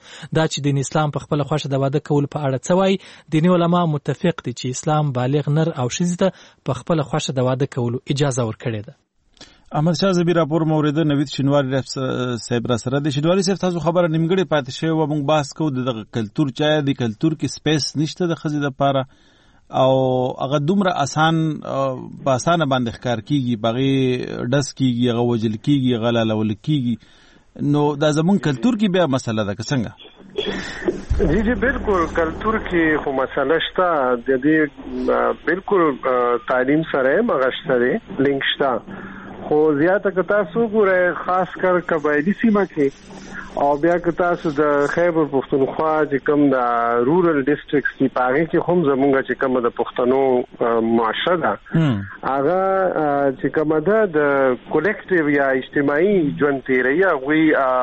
دا چې دین اسلام په خپل خوښه د واده کول په اړه څه وایي. دیني علما متفق دي چې اسلام بالغ نر او ښځې ته په خپل خوښه د واده کولو اجازه ورکړې ده. احمد شاه زبیر راپور مورید نوید شینواری صاحب را سره د شینواری صاحب تاسو خبره نیمګړې پاتې شوی و. موږ بحث کوو د کلچر چا د کلچر کې سپیس نشته د ښځې لپاره او هغه دومره په اسانه باندې ښکار کیږي، باغې ډس کیږي، هغه وجل کیږي، هغه لالول کیږي. نو دا زمونږ کلچر کې بیا مسله ده که څنګه؟ جی بالکل کلچر کې خو مسله شته، د دې بالکل تعلیم سره مغشته دی لینک شته. خو زیاته که تاسو ګورئ خاص کر قبایلی سیمه کې او بیا که تاسو د خیبر پښتونخوا چې کوم د رورل ډیسټریکټس کې پاره کې هم زمونږ چې کوم د پښتنو معاشره ده هغه چې کوم د کولیکټیو یا اجتماعي ژوند تیری هغه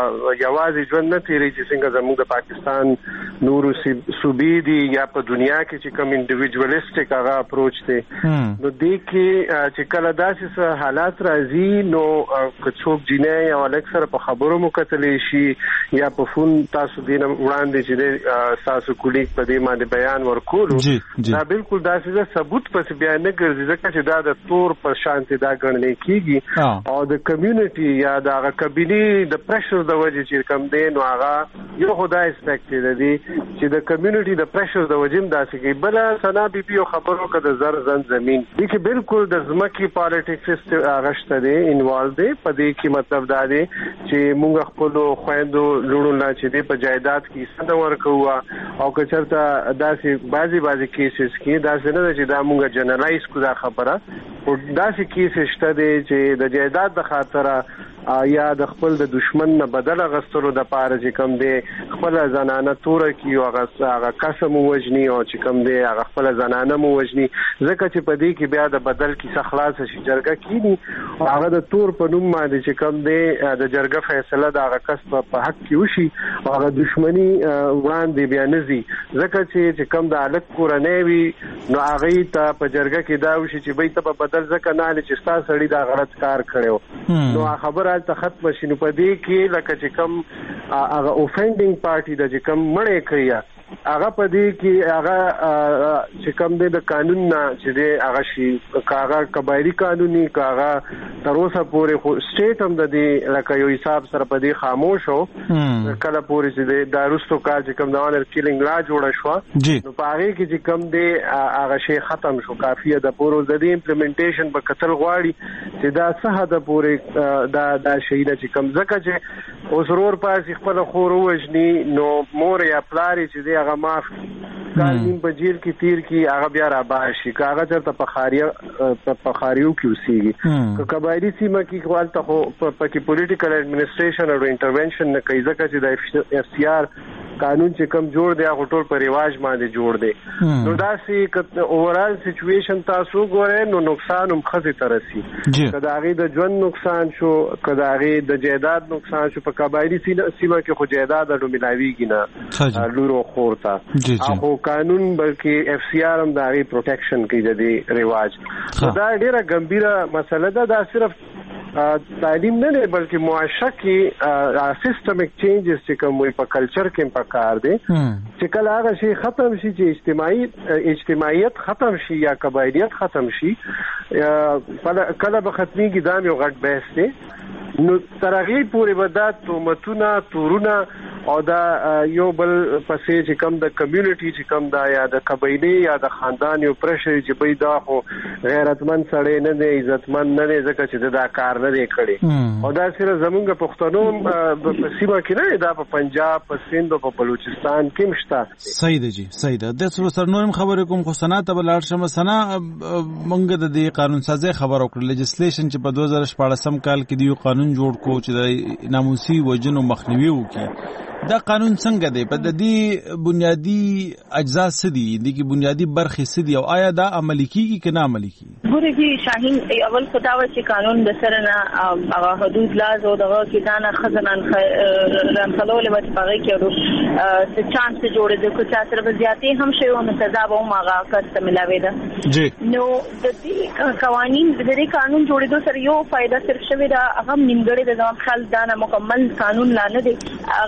یوازې ژوند نه تیری چې څنګه زمونږ د پاکستان نورو صوبې دي یا په دنیا کې چې کوم انډیویډوالستیک هغه اپروچ دی. نو دې کې چې کله داسې حالات راځي نو که څوک جنې یا الیکسر په خبرو مکتلې شي یا په فون تاسو دینه وړاندې چې تاسو کولیک په دې باندې بیان ورکولو دا بالکل داسې ثبوت پس بیان نه ګرځي ځکه چې دا د تور پر شانتي دا ګڼل کیږي او د کمیونټي یا د قبيلي د پريشر د وجې چې کم دی نو هغه یو خدای ایکسپیکټ دی چې د کمیونټي د پريشر د وجې داسې کې بل سنا بي پي خبرو کده زر زن زمين دي کې بالکل د زمکی پالیټکس غشته دی انوالو دی په دې کې مطلب دا دی چې موږ خپل دو لورو لا چې د په جایداد کې څنګه ورکوه او که چرته داسې بعضي کیسز کې داسې نه چې دا موږ جنرالایز کو دا خبره او داسې کیسز شته چې د جایداد د خاطر یا د خپل د دشمن نه بدل غستلو د پاره چې کم دی خپل زنانه تور کی او هغه قسم وجنی او چې کم دی هغه خپل زنانه مو وجنی ځکه چې په دې کې بیا د بدل کې خلاص شي جرګه کینی هغه د تور په نوم باندې چې کم دی د جرګه فیصله د هغه کس په حق کې وشي او هغه دشمنی وړاندې بیا نزي ځکه چې کم د الک کورنۍ وي نو هغه ته په جرګه کې دا وشي چې به ته په بدل ځکه نه لې چې تاسو سړی دا غلط کار کړو نو خبره ته ختم شنو په دې کې لکه چې کم هغه اوفندینګ پارټي د چې کم مړې کړیا هغه په دې کې هغه چې کم د قانون نه چې دی هغه شي کاغه قبایلی قانوني کاغه تر اوسه پورې خو سټیټ هم د دې لکه یو حساب سره په دې خاموش هو کله پورې چې د روستو کار چې کم د اونر کیلینګ لا جوړ شو نو پاره کې چې کم دی هغه شی ختم شو کافیه د پورو د دې امپلیمنټیشن په قتل غواړي چې دا صحه د پورې دا شی چې کم ځکه چې اوس ورور پاسې خپل خور وژني نو مور یا پلاری چې دی هغه معاف کارین په جیل کې تیر کې هغه بیا را باشي هغه چرته په خاریو کې اوسېږي که قبایلی سیمه کې خپلته خو په کې پولیټیکل اډمنسټریشن او انټرونشن نه کوي ځکه چې د اف سی آر قانون چې کم جوړ دی هغه ټول په ریواج باندې جوړ دی نو دا سي اوورال سچويشن تاسو ګورئ نو نقصان هم خزي ترسي کداغي د ژوند نقصان شو کداغي د جیداد نقصان شو په قبایلی سیمه کې خو جیداد د ملاویږي نه لورو خورتا او قانون بلکې اف سی آر هم داغي پروټیکشن کوي د دې ریواج دا ډیره ګمبیره مسله ده دا صرف تعلیم نه دی بلکې معاشره کې سیستمیک چینجز چې کوم په کلچر کې په کار دي چې کله هغه شی ختم شي چې اجتماعیت ختم شي یا قبایلیت ختم شي کله به ختميږي دا یو غټ بحث دی نو ترغیب پورې بدات تومتونه تورونه او دا یو بل پسې چې کم د کمیونټي چې کم دا یا د قبایلی یا د خاندان یو پرشر چې به دا خو غیرتمن سړی نه دی عزتمن نه دی ځکه چې دا کار نه دی کړی او دا سره زمونږ پښتنو په سیمه کې نه دا په پنجاب په سند او په بلوچستان کې مشته صحیح دی جی صحیح ده د څلور نورم خبرې کوم خو سنات بلار شمه سنا منګ د دې قانون سازي خبر او لیجسلیشن چې په 2014 کال کې دی قانون جوړ کو چې د ناموسي وجنو مخنیوي وکړي دا قانون څنګه دی په دې بنیادی اجزا سدي دغه بنیادی برخې سدي او آیا دا عملي کیږي که نه عملي کیږي ګورې شاهین اول خداوه چې قانون د سره نه هغه حدود لاز او دغه کې دانه خزنان رانخلول و چې هغه کې څه چانس جوړې د کو چا سره زیاتې هم شي او سزا به هم هغه کس ملاوي ده جی نو د دې قوانين د دې قانون جوړېدو سره یو فائدہ صرف شوی دا هغه نیمګړی د ځان خل دانه مکمل قانون لا نه دی هغه کې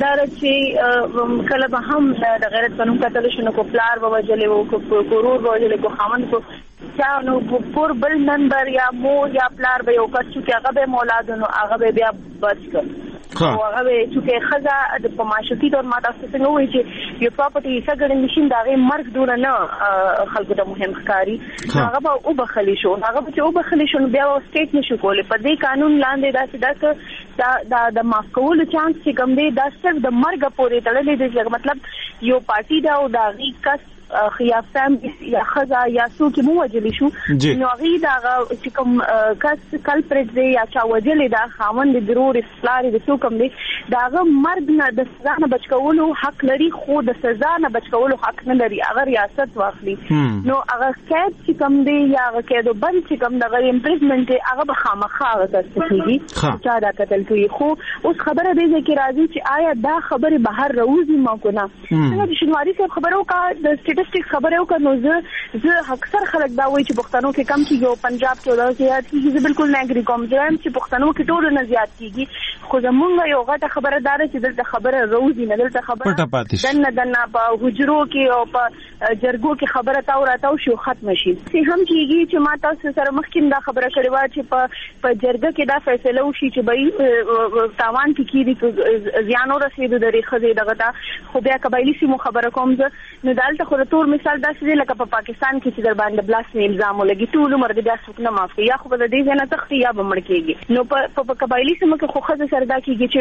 دا چې کله به هم د غیرت په نوم کتل شنو کو پلار به وجلې وو کو کورور به وجلې کو خاوند کو چا نو پور بل نمبر یا مور یا پلار به یو کس چې هغه به مولادونو هغه به بیا بچ کړ او هغه به چې خزا د پماشتي تور ماته څنګه وایي چې یو پراپرټي څنګه نشین دا غي مرګ دونه نه خلکو ته مهم ښکاری هغه به او بخلی شو هغه به چې او بخلی شو بیا سټیټ نشو کولای په دې قانون لاندې دا د معاف کولو چانس چې کوم دی دا صرف د مرګ پورې تړلې دی مطلب یو پارټي دا او دا غي کس یا فام یا خزا یا څوک مو وجلی شو نو غي دا چې کوم کس کلپریټ دی یا چا وجلی دا خاوند ضرور اصلاح د څوک هم دی داغه مرګ نه د سزا نه بچ کولو حق لري خو د سزا نه بچ کولو حق نه لري اگر ریاست واخلي نو هغه قید چې کوم دی یا هغه قید بند چې کوم دغه امپریزمنت هغه به خامخا ترسيږي چا دا قتل کوي خو اوس خبره دی چې راځي چې آیا دا خبره بهر راوځي ما کو نه څنګه چې شنواری صاحب خبرو کا د سټیټسټیک خبره وکړو زه اکثر خلک دا وایي چې پښتنو کې کم کیږي پنجاب کې ولا زیات کیږي زه بالکل نه اګری کوم چې پښتنو کې ټول نه زیات کیږي خو زمونږ یو غټه خبره دار چې دلته خبره روزي نه دلته خبره دنه په حجرو کې او په جرګو کې خبره تاو راتاو شو ختم شي چې هم کیږي چې ما تاسو سره مخکې دا خبره کړې و چې په جرګه کې دا فیصله وشي چې به تاوان کې کیږي زیان ورسېد د ریخه دغه دا خو بیا قبایلی سیمو خبره کوم زه نو دالته خو تور مثال دا چې لکه په پاکستان کې چې در باندې بلاس الزام ولګي ټول عمر د بیا څوک نه معاف کوي یا خو به د دې نه تختی یا به مړ کېږي نو په قبایلی سیمو کې خو خزه سردا کېږي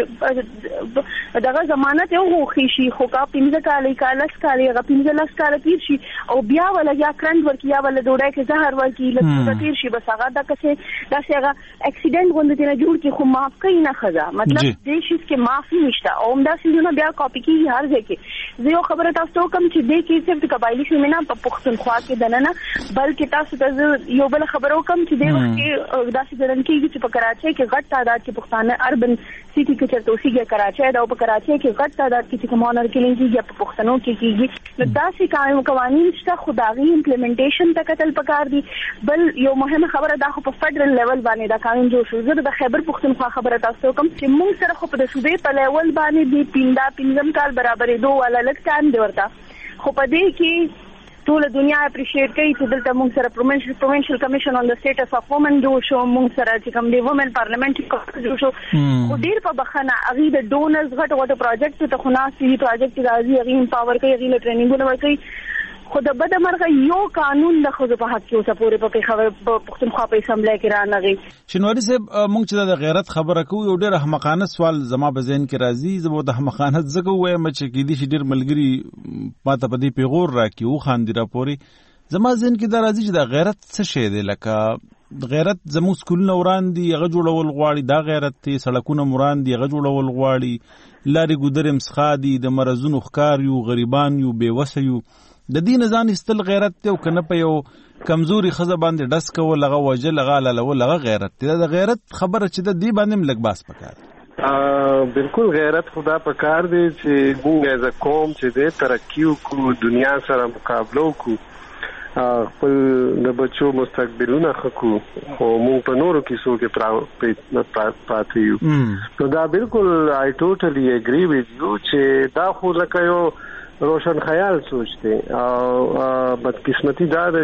چې دغه ضمانت یو غوښي شي خو کا 15 کال کالس کال هغه 15 کال تیر شي او بیا ولا یا کرنټ ورکی یا ولا ډوډۍ کې زهر ورکی لکه تیر شي بس هغه دا څه هغه اکسیډنټ غوندې نه جوړ کی خو معاف کوي نه خزه مطلب دې شي چې معافي نشته او همدا څنګه بیا کاپی کی هر ځای کې زه یو خبره تاسو کوم چې دې کې صرف قبایلی سیمه په پښتونخوا کې دننه بلکې تاسو ته یو بل خبرو کوم چې دې وخت کې داسې ګرن کېږي چې په کراچۍ کې غټ تعداد کې پښتانه اربن سیټي کې چرته اوسېږي کراچۍ دا په کراچۍ کې غټ تعداد کې چې مونر کېږي یا په پښتنو کې کېږي نو داسې قوانین شته خدایي امپلیمنټیشن ته کتل پکار دي بل یو مهمه خبره دا خو په فدرل لیول باندې دا قانون جوړ شو زه د خیبر پښتونخوا خبره تاسو کوم چې موږ سره خو په د صوبې په لیول باندې دی پینځم کال برابرې دوه ولا لږ ټایم دی ورته خو په دې کې ټول دنیا اپریشیټ کوي چې دلته موږ سره پرووینشل کمیشن آن د سټیټس اف وومن جوړ شو موږ سره چې کوم دی وومن پارلیمنټري کمیټه جوړ شو خو ډیر په بخنه اغي د ډونرز غټ پروجیکټ ته خناسي پروجیکټ راځي اغي امپاور کوي اغي له ټریننګونه ورکوي خو د بده مرغه یو قانون د خود په حق کې اوسه پورې په خبره پښتونخوا په اسمبلی کې رانغی شنواری صاحب موږ چې د غیرت خبره کوو یو ډېر احمقانه سوال زما په ذهن کې راځي زه د احمقانه ځکه وایم چې کې دي ډېر ملګری ماته په دې پیغور راکې او خاندي را پورې زما ذهن کې دا راځي چې د غیرت څه شی دی لکه غیرت زموږ سکولونه وران دي هغه جوړول غواړي دا غیرت دی سړکونه مران دي هغه جوړول غواړي لارې ګودر مسخا دي د مرزونو ښکار یو غریبان یو بیوسه یو د دین ځان استل غیرت ته او کنه په یو کمزوري خزه باندې ډس کول لغه وجل لغه لغه غیرت د غیرت خبره چې د دې باندې لګ باس پکار بالکل غیرت خدا پکار دی چې موږ از قوم چې د ترقی کو دنیا سره مقابله کو خپل د بچو مستقبلونه خکو خو موږ په نورو کیسو کې پاتې یو نو دا بالکل آی ټوټلی اګری وذ یو چې دا خو لکه یو روشن خیال سوچته او بدقسمتی دا ده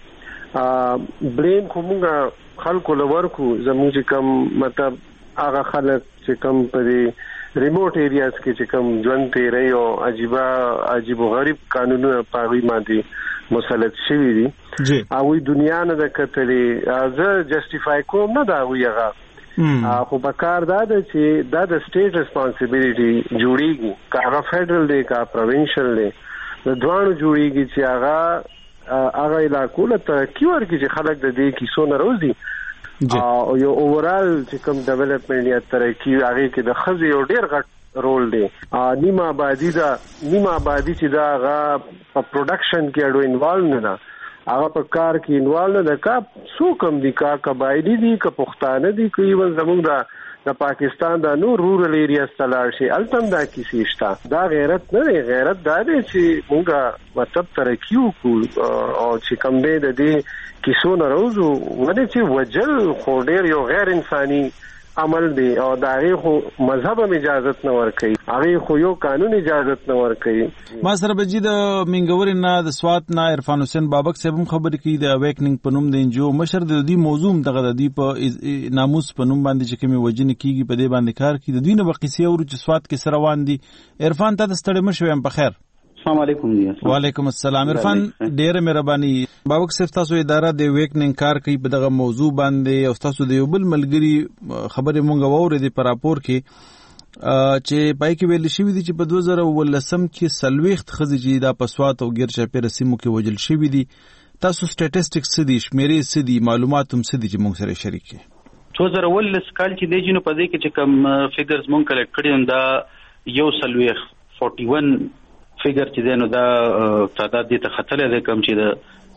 چې بلیم خو موږ خلکو لورکو زموږ چې کم مطلب هغه خلک چې کم په ریموټ ایریاز کې چې کم ژوند تیری او عجیب او غریب قانونونه پاوی باندې مسلط شوی دي او دنیا نه د کتلې زه جسټیفای کوم نه دا ویغه خو بکار دا ده چې دا د سټیټ ریسپانسیبিলিټي جوړیږي کا فدرل دی کا پروینشل دی د دوانو جوړیږي چې هغه علاقو له ترقی ورکړي چې خلک د دې کیسو نه روزي او یو اوورال چې کوم ډیولپمنٹ یا ترقی هغه کې د خزي یو ډیر غټ رول دی نیمه آبادی چې دا هغه په پروډکشن کې اډو انوالو نه هغه په کار کې انوالو نه کا څو کم دي کا قبایلی دي کا پښتانه دي کوي ول زموږ د پاکستان د نور رورل ایریاز تلار شي التم دا کیسې شته دا غیرت نه دی غیرت دا دی چې موږ مطلب ترقی وکړو او چې کم دی د دې کیسو نه روزو ولې چې وجل خو ډیر یو غیر انساني عمل دی او دا غي خو مذهب هم اجازت نه ورکوي هغه خو یو قانون اجازت نه ورکوي. ما سره بجی د منګوري نه د سوات نه عرفان حسین بابک صاحب هم خبرې کوي د اویکنینګ په نوم د انجو مشر د دې موضوع دغه د دې په ناموس په نوم باندې چې کومه وجنه کیږي په دې باندې کار کوي د دوی نه بقیسي او چې سوات کې سره روان دي. عرفان ته ستړي مشوي په خیر. السلام علیکم جی. وعلیکم السلام. عرفان ډیره مهرباني. بابک صاحب تاسو اداره د ویکنینګ کار کوي په دغه موضوع باندې او تاسو د یو بل ملګری خبرې مونږ واورې د پراپور کې چې پای کې ویل شوی دي چې په 2018 کې سلويخت خزي چې دا پسوات او غیر شپیر سیمو کې وجل شوی دي. تاسو سټیټسټکس سدي شمیرې سدي معلومات هم سدي چې موږ سره شریک کړي. 2018 کال چې دی جنو په دې کې چې کوم فیګرز مونږ کلیکټ کړی دا یو سلويخ 41 فیګر چې دی نو دا تعداد دې ته خطر دی کوم چې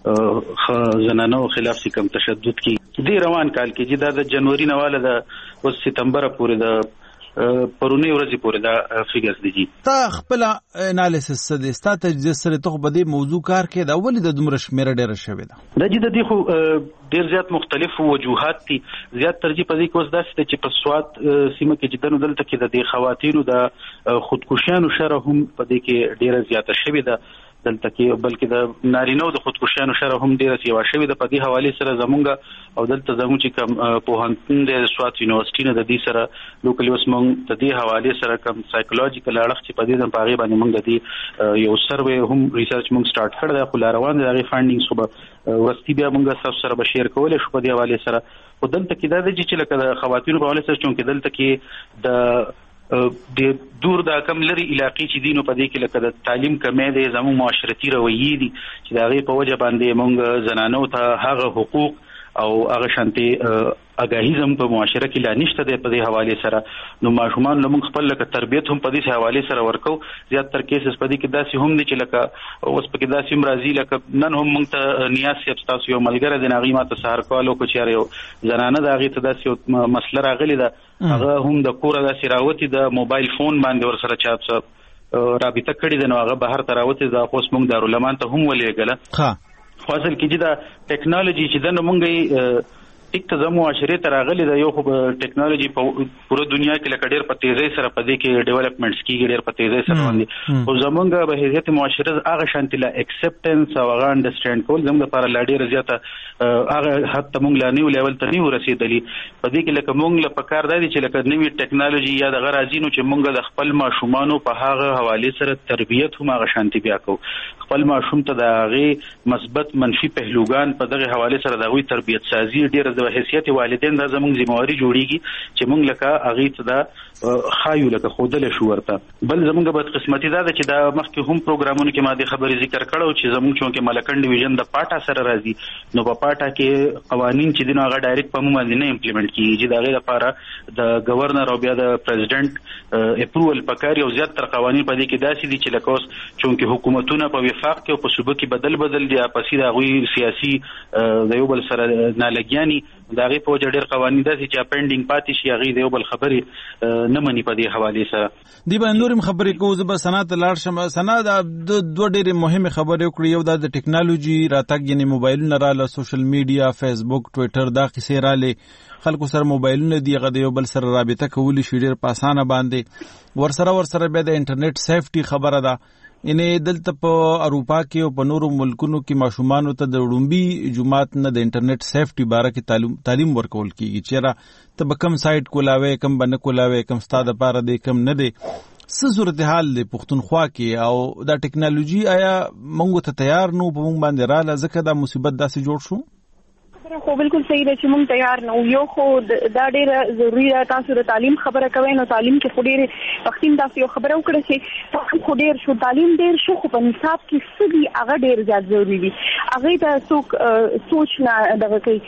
د زنانو خلاف کوم تشدد کې دی روان کال کې چې دا د جنوري نواله د سپتمبر پورې د پرونی ورځې پورې دا فیګرز دي. تا خپل انالیسس سره ستا تجزیه سره ته په دې موضوع کار کې دا ولې د دومره شمیره ډیره شوې ده؟ د دې خو ډیر زیات مختلف وجوهات دي. زیات ترجیح په دې کې اوس داسې چې په سوات سیمه کې چې دلته کې د خواتینو د خودکشیانو شره هم په دې کې ډیره زیاته شوې ده دلته کې بلکې د نارینو د خودکشیانو شره هم ډیره سیوا شوې ده. په دې حواله سره زمونږ او دلته زموږ چې کوم پوهنتون د سوات یونیورسيټي نه د دې سره لوکل اوس مونږ د دې حواله سره کوم سایکولوژیکل اړخ چې په دې د پاغي باندې مونږ د دې یو سروې هم ریسرچ مونږ سٹارټ کړل دا خو روان دي. هغه فانډینګ صوبه ورستي بیا مونږ تاسو سره به شیر کولای شو په دې حواله سره. او دلته کې دا چې لکه د خواتینو په حواله سره چې دلته کې د دور د کم لري علاقې چې دینو په دې کې لکه د تعلیم کمې د زمو معاشرتي رویې دي چې دا غي په وجه باندې مونږ زنانو ته هغه حقوق او هغه شانتي اګاهیزم په معاشره کې لا نشته د په دې حواله سره. نو ماشومان له مونږ خپل لکه تربيت هم په دې حواله سره ورکو. زیات تر کیسز په دې کې داسې هم دي چې لکه اوس په کې داسې هم راځي لکه نن هم مونږ ته نیاز سي تاسو یو ملګری د ناغي ماته سهار کولو کو چاره یو زنانه د هغه ته داسې مسله راغلی ده هغه هم د کور داسې راوتی د موبایل فون باندې ور سره چاپ رابطه کړې ده نو هغه بهر ته راوتی د اوس مونږ دارالمان ته هم ولېګله. خاصل کې چې دا ټیکنالوژي چې د موږ ټیک ته زمو معاشره ته راغلي دا یو خو ټیکنالوژي په پوره دنیا کې لکه ډېر په تیزی سره په دې کې ډیولپمنټس کیږي ډېر په تیزی سره باندې او زمونږ به حیثیت معاشره هغه شانتي لا اکسپټنس او هغه انډرستانډ کول زموږ لپاره لا ډېر زیاته هغه حتی موږ لا نیو لیول ته نیو رسیدلی. په دې کې لکه موږ له پکار دی چې لکه نوې ټیکنالوژي یا د غرازینو چې موږ د خپل ماشومانو په هغه حواله سره تربیت هم هغه شانتي بیا کو خپل ماشوم ته د هغه مثبت منفي پهلوګان په دغه حواله سره د غوي تربیت سازي ډېر د حیثیت والدین د زموږ ذمہواری جوړیږي چې موږ لکه هغه ته دا خایو لکه خودل شو ورته. بل زموږ بد قسمتي دا چې دا مخکې هم پروګرامونو کې ما د خبرې ذکر کړو چې زموږ چونکه ملکن ډیویژن د پاټا سره راځي نو په پاټا کې قوانين چې دینه هغه ډایرکټ په موږ باندې نه امپلیمنٹ کیږي چې دا غیر لپاره د گورنر او بیا د پریزیدنت اپروول پکاري او زیات تر قوانين په دې کې داسې دي چې لکه اوس چونکه حکومتونه په وفاق کې او په صوبه کې بدل دي پسې دا غوي سیاسي د یو بل سره نالګیاني دا غي په وجه ډېر قوانين داسې چې پینډینګ پاتې شي هغه د یو بل خبرې نه مني په دې حواله سره. دی باندې نورم خبرې کوو زه به سنات لاړ شم. سنات د دوه ډېرې مهمه خبرې وکړې یو د ټیکنالوژي راتګ یعنی موبایلونه رااله سوشل میډیا فیسبوک ټوئیټر دا کیسې رااله خلکو سره موبایلونه دی هغه د یو بل سره رابطه کولی شي ډېر په اسانه باندې ورسره بیا د انټرنیټ سیفټي خبره ده. انې دلته په اروپا کې او په نورو ملکونو کې ماشومان ته د وړومبي جماعت نه د انټرنیټ سیفټي باره کې تعلیم ورکول کیږي چې ته به کم سایت کولاوي کم بنه کولاوي کم ستاده لپاره دی کم نه دی څه صورتحال دی پښتونخوا کې او دا ټیکنالوژي آیا موږ ته تیار نو په موږ باندې رااله ځکه دا مصیبت داسې جوړ شو؟ خو بالکل صحیح ده چې موږ تیار نه یو خو دا ډېر ضروری ده. تاسو د تعلیم خبره کوئ نو تعلیم کې خو ډېر وختیم تاسو یو خبره وکړه چې خو ډېر شو تعلیم ډېر شو خو په نصاب کې څه دي هغه ډېر زیات ضروری دي. هغه ته څوک سوچ نه دغه کوي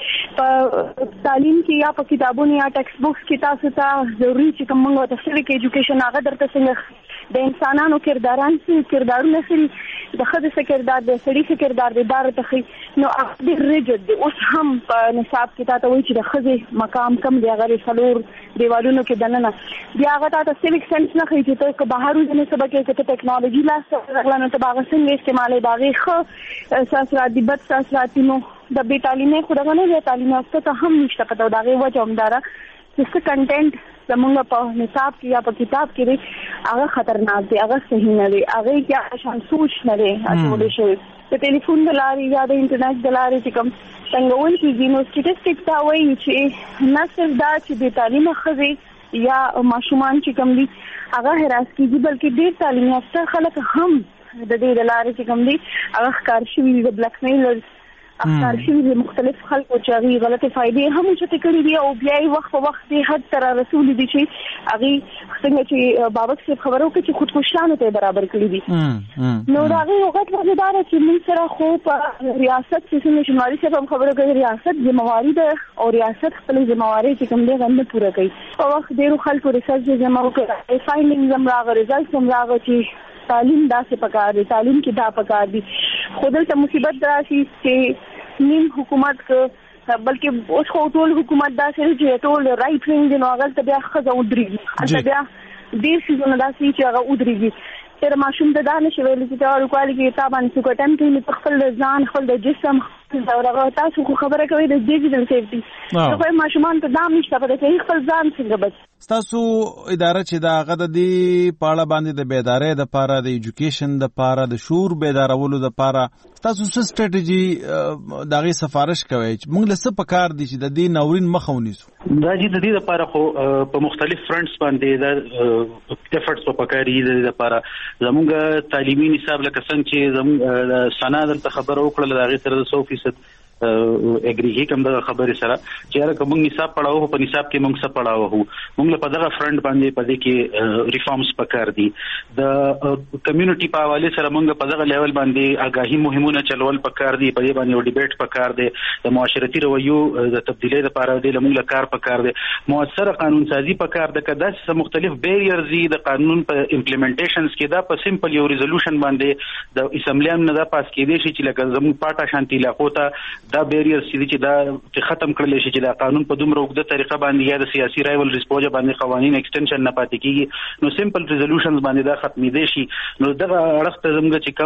په تعلیم کې یا په کتابونو یا ټیکسټ بوکس کې تاسو ته ضروری چې کوم موږ ته سیویک ایجوکیشن هغه درته څنګه د انسانانو کردارونه سری د خدای کردار د سړي کردار د دار ته نو هغه ریجډ دی. اوس هم په نصاب کې تاسو وایي چې د خدای مقام کم دی هغه سلور دیوالونو کې دننه بیا هغه تاسو سیویک سنس نه کوي چې ته بهارو د سبق کې ته ټیکنالوژي لاس راغلنه ته باغ څنګه استعمالي باغ خو اساسات دی بد اساسات نو د بي تعلیمي خو دغه نه تعلیمي اساسات هم نشته پته دا غي وجه همدارا چې څه کنټینټ زمونږ په نصاب کې یا په کتاب کې دی هغه خطرناک دی، هغه صحیح نه دی، هغه کې شان سوچ نه دی اټول شي د ټلیفون د لارې یا د انټرنیټ د لارې چې کوم څنګه کېږي. نو سټیټسټکس دا وایي چې نه صرف دا چې د تعلیمه ښځې یا ماشومان چې کوم دي هغه هراس کېږي، بلکې ډېر تعلیم یافته خلک هم د دې د لارې چې کوم دي هغه ښکار شوي دي، د بلیک میلرز ښکار شوي دي، مختلف خلکو چې هغې غلطې فایدې هم اوچتې کړي دي او بیا یې وخت په وخت دې حد ته را رسولي دي چې هغې څنګه چې بابک صاحب خبره وکړه چې خودکشیانو ته یې برابر کړي دي. نو د هغې یو غټ وجه دا ده چې موږ سره خو په ریاست چې څنګه چې مالي صاحب هم خبره کوي ریاست ذمهواري ده او ریاست خپلې ذمهوارۍ چې کوم دی هغه نه پوره کوي. په وخت ډېرو خلکو ریسرچ یې جمع وکړه، فایندنګز هم راغی، ریزلټس هم راغی چې تعلیم داسې پکار دی، تعلیم کې دا پکار دي. خو دلته مصیبت راشي چې نیم حکومت بلکې اوس خو ټول حکومت داسې چې ټول رایټ وینګ دی، نو هغلته بیا ښځه ودرېږي، هلته بیا ډېر څیزونه داسې چې هغه ودرېږي. تېره ماشوم ته دا نشي ویلی چې ته اړوکوالي کې تا باندې څوک اټن کوي، نو ته خپل د ځان خپل د جسم تاسو خو خبره کوئ د ډیجیټل سیفټي، نو خو ماشومان ته دا هم نشته پته چې خپل ځان څنګه بچ. ستاسو اداره چې دا هغه د دې په اړه باندې د بیدارۍ دپاره، د ایجوکیشن دپاره، د شعور بیدارولو دپاره ستاسو څه سټریټجي د هغې سفارش کوئ چې موږ له څه پکار دي چې د دې ناورین مخه ونیسو؟ دا چې د دې لپاره خو په مختلف فرنټس باندې دا افورټس په پکاري د دې لپاره زموږ تعلیمي نصاب لکه څنګه چې زموږ سنا دلته خبره وکړله د هغې سره 100% اګریګي کوم د خبرې سره چې هر کوم نصاب پڑھاو په نصاب کې موږ څه پڑھاو هو موږ په دغه فرنٹ باندې په دې کې ریفارمز پکار دي. د کمیونټي په حواله سره موږ په دغه لیول باندې آگاهی مهمونه چلول پکار دي، په دې باندې یو ډیبیټ پکار دي، د معاشرتي رویو د تبدیلۍ لپاره د موږ کار پکار دي، موثر قانون سازی پکار ده، کدا چې مختلف بیریرز دي د قانون په امپلیمنټیشنز کې دا په سمپل یو ریزولوشن باندې د اسمبلیان نه دا پاس کېدی شي چې لکه زموږ پاټا شانتي علاقو ته دا بیریرز چې دا ختم کړل شي چې دا قانون په دومره وګړه طریقه باندې یا د سیاسي رایول ریسپوجه باندې قوانین ایکسټنشن نه پاتې کیږي، نو سمپل ریزولوشنز باندې دا ختمې دي شي. نو دغه اړخته زموږ چې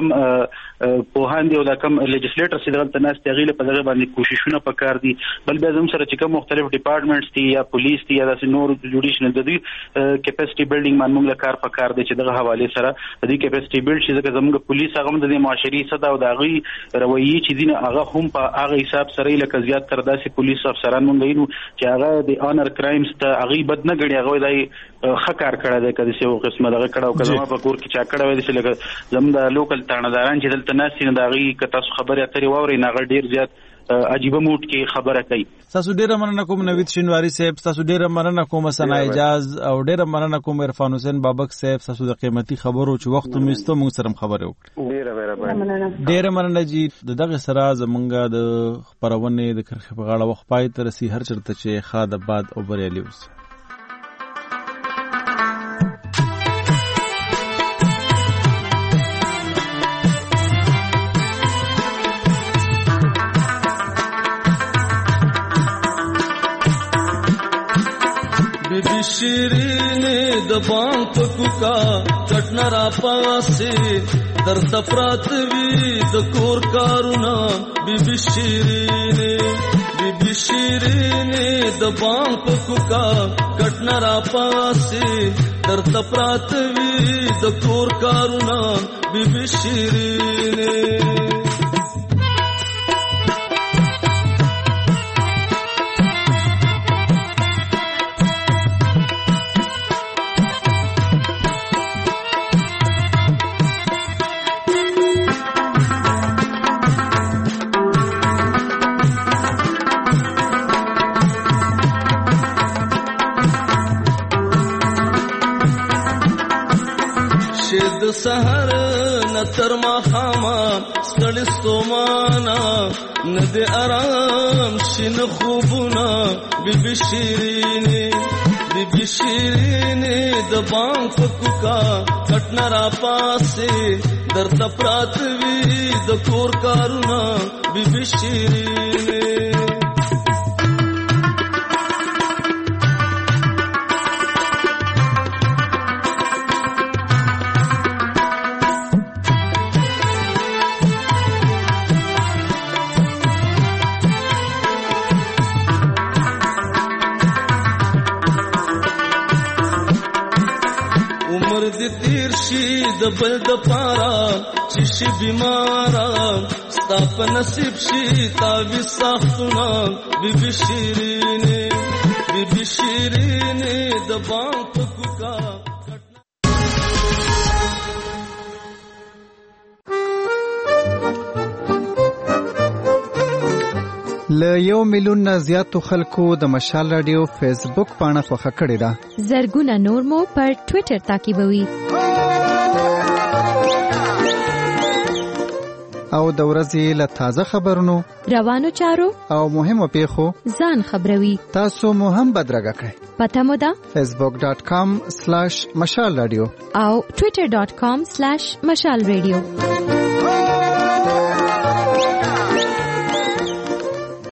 کم پوهان دي او دا کم لیجسلیټر چې دغه تناس تغیله په دغه باندې کوششونه پکار دي. بل به زموږ سره چې کم مختلف ډپارټمنټس دي یا پولیس دي یا د نور جوډیشنل د دې کیپاسټي بیلډینګ باندې موږ کار پکار دي چې دغه حواله سره د دې کیپاسټي بیلډ شي، ځکه زموږ پولیس هغه د معاشري صدا او د هغه رویي چې دین هغه هم په هغه حساب سره لکه زیات تر داسې پولیس افسران مونږ وینو چې هغه د آنر کرایمز ته هغه بد نه غړي، هغه دای خکار کړه د کدي څو قسمه دغه کړه او کله په کور کې چا کړه وای چې لکه زموږ د لوکل تانه چې دلته ناس نه دا غي کته خبره اترې ووري نه غړ ډیر زیات عجیب موډ کې خبره کوي. تاسو ډیره مننه کوم نوید شینواری صاحب، تاسو ډیره مننه کوم سنا اجاز او ډیره مننه کوم عرفان حسین بابک صاحب، تاسو د قیمتي خبرو چې وخت میستو موږ سره خبرې وکړه. ډیره مننه جی. دغه سره زمونږه د خبرونه د کرخه په غاړه وخت پای تر سي هر چرته چې خاد آباد او بریالي اوس. شیرینه د بام پکوکا چټنا را پاسه در تپرات وی د کور کارونا بیبي شیرینه د بام پکوکا چټنا را پاسه در تپرات وی د کور کارونا بیبي شیرینه. سحر نتر ما خاما ستړي ستومانا ند آرام شین خوبنا بیبي شیرینه د بام پکوکا کټنا را پاسه در تپرات وی د کور کارونا بیبي شیرینه. د بل د پارا چې شي بیمارا ستا په نصیب شي تاوی ساختونه بیبي شیرینې د بام په کوکا له 1 میلیون نه زیاتو خلکو د مشال رادیو فیسبوک پاڼه خوښه کړې ده. زرګونه نور مو پر ټوئیټر تعقیبوي. او د ورځې له تازه خبرونو، روانو چارو او مهمو پیښو ځان خبروي. تاسو مو هم بدرګه کړئ. پته مو ده facebook.com/mashalradio او twitter.com/mashalradio.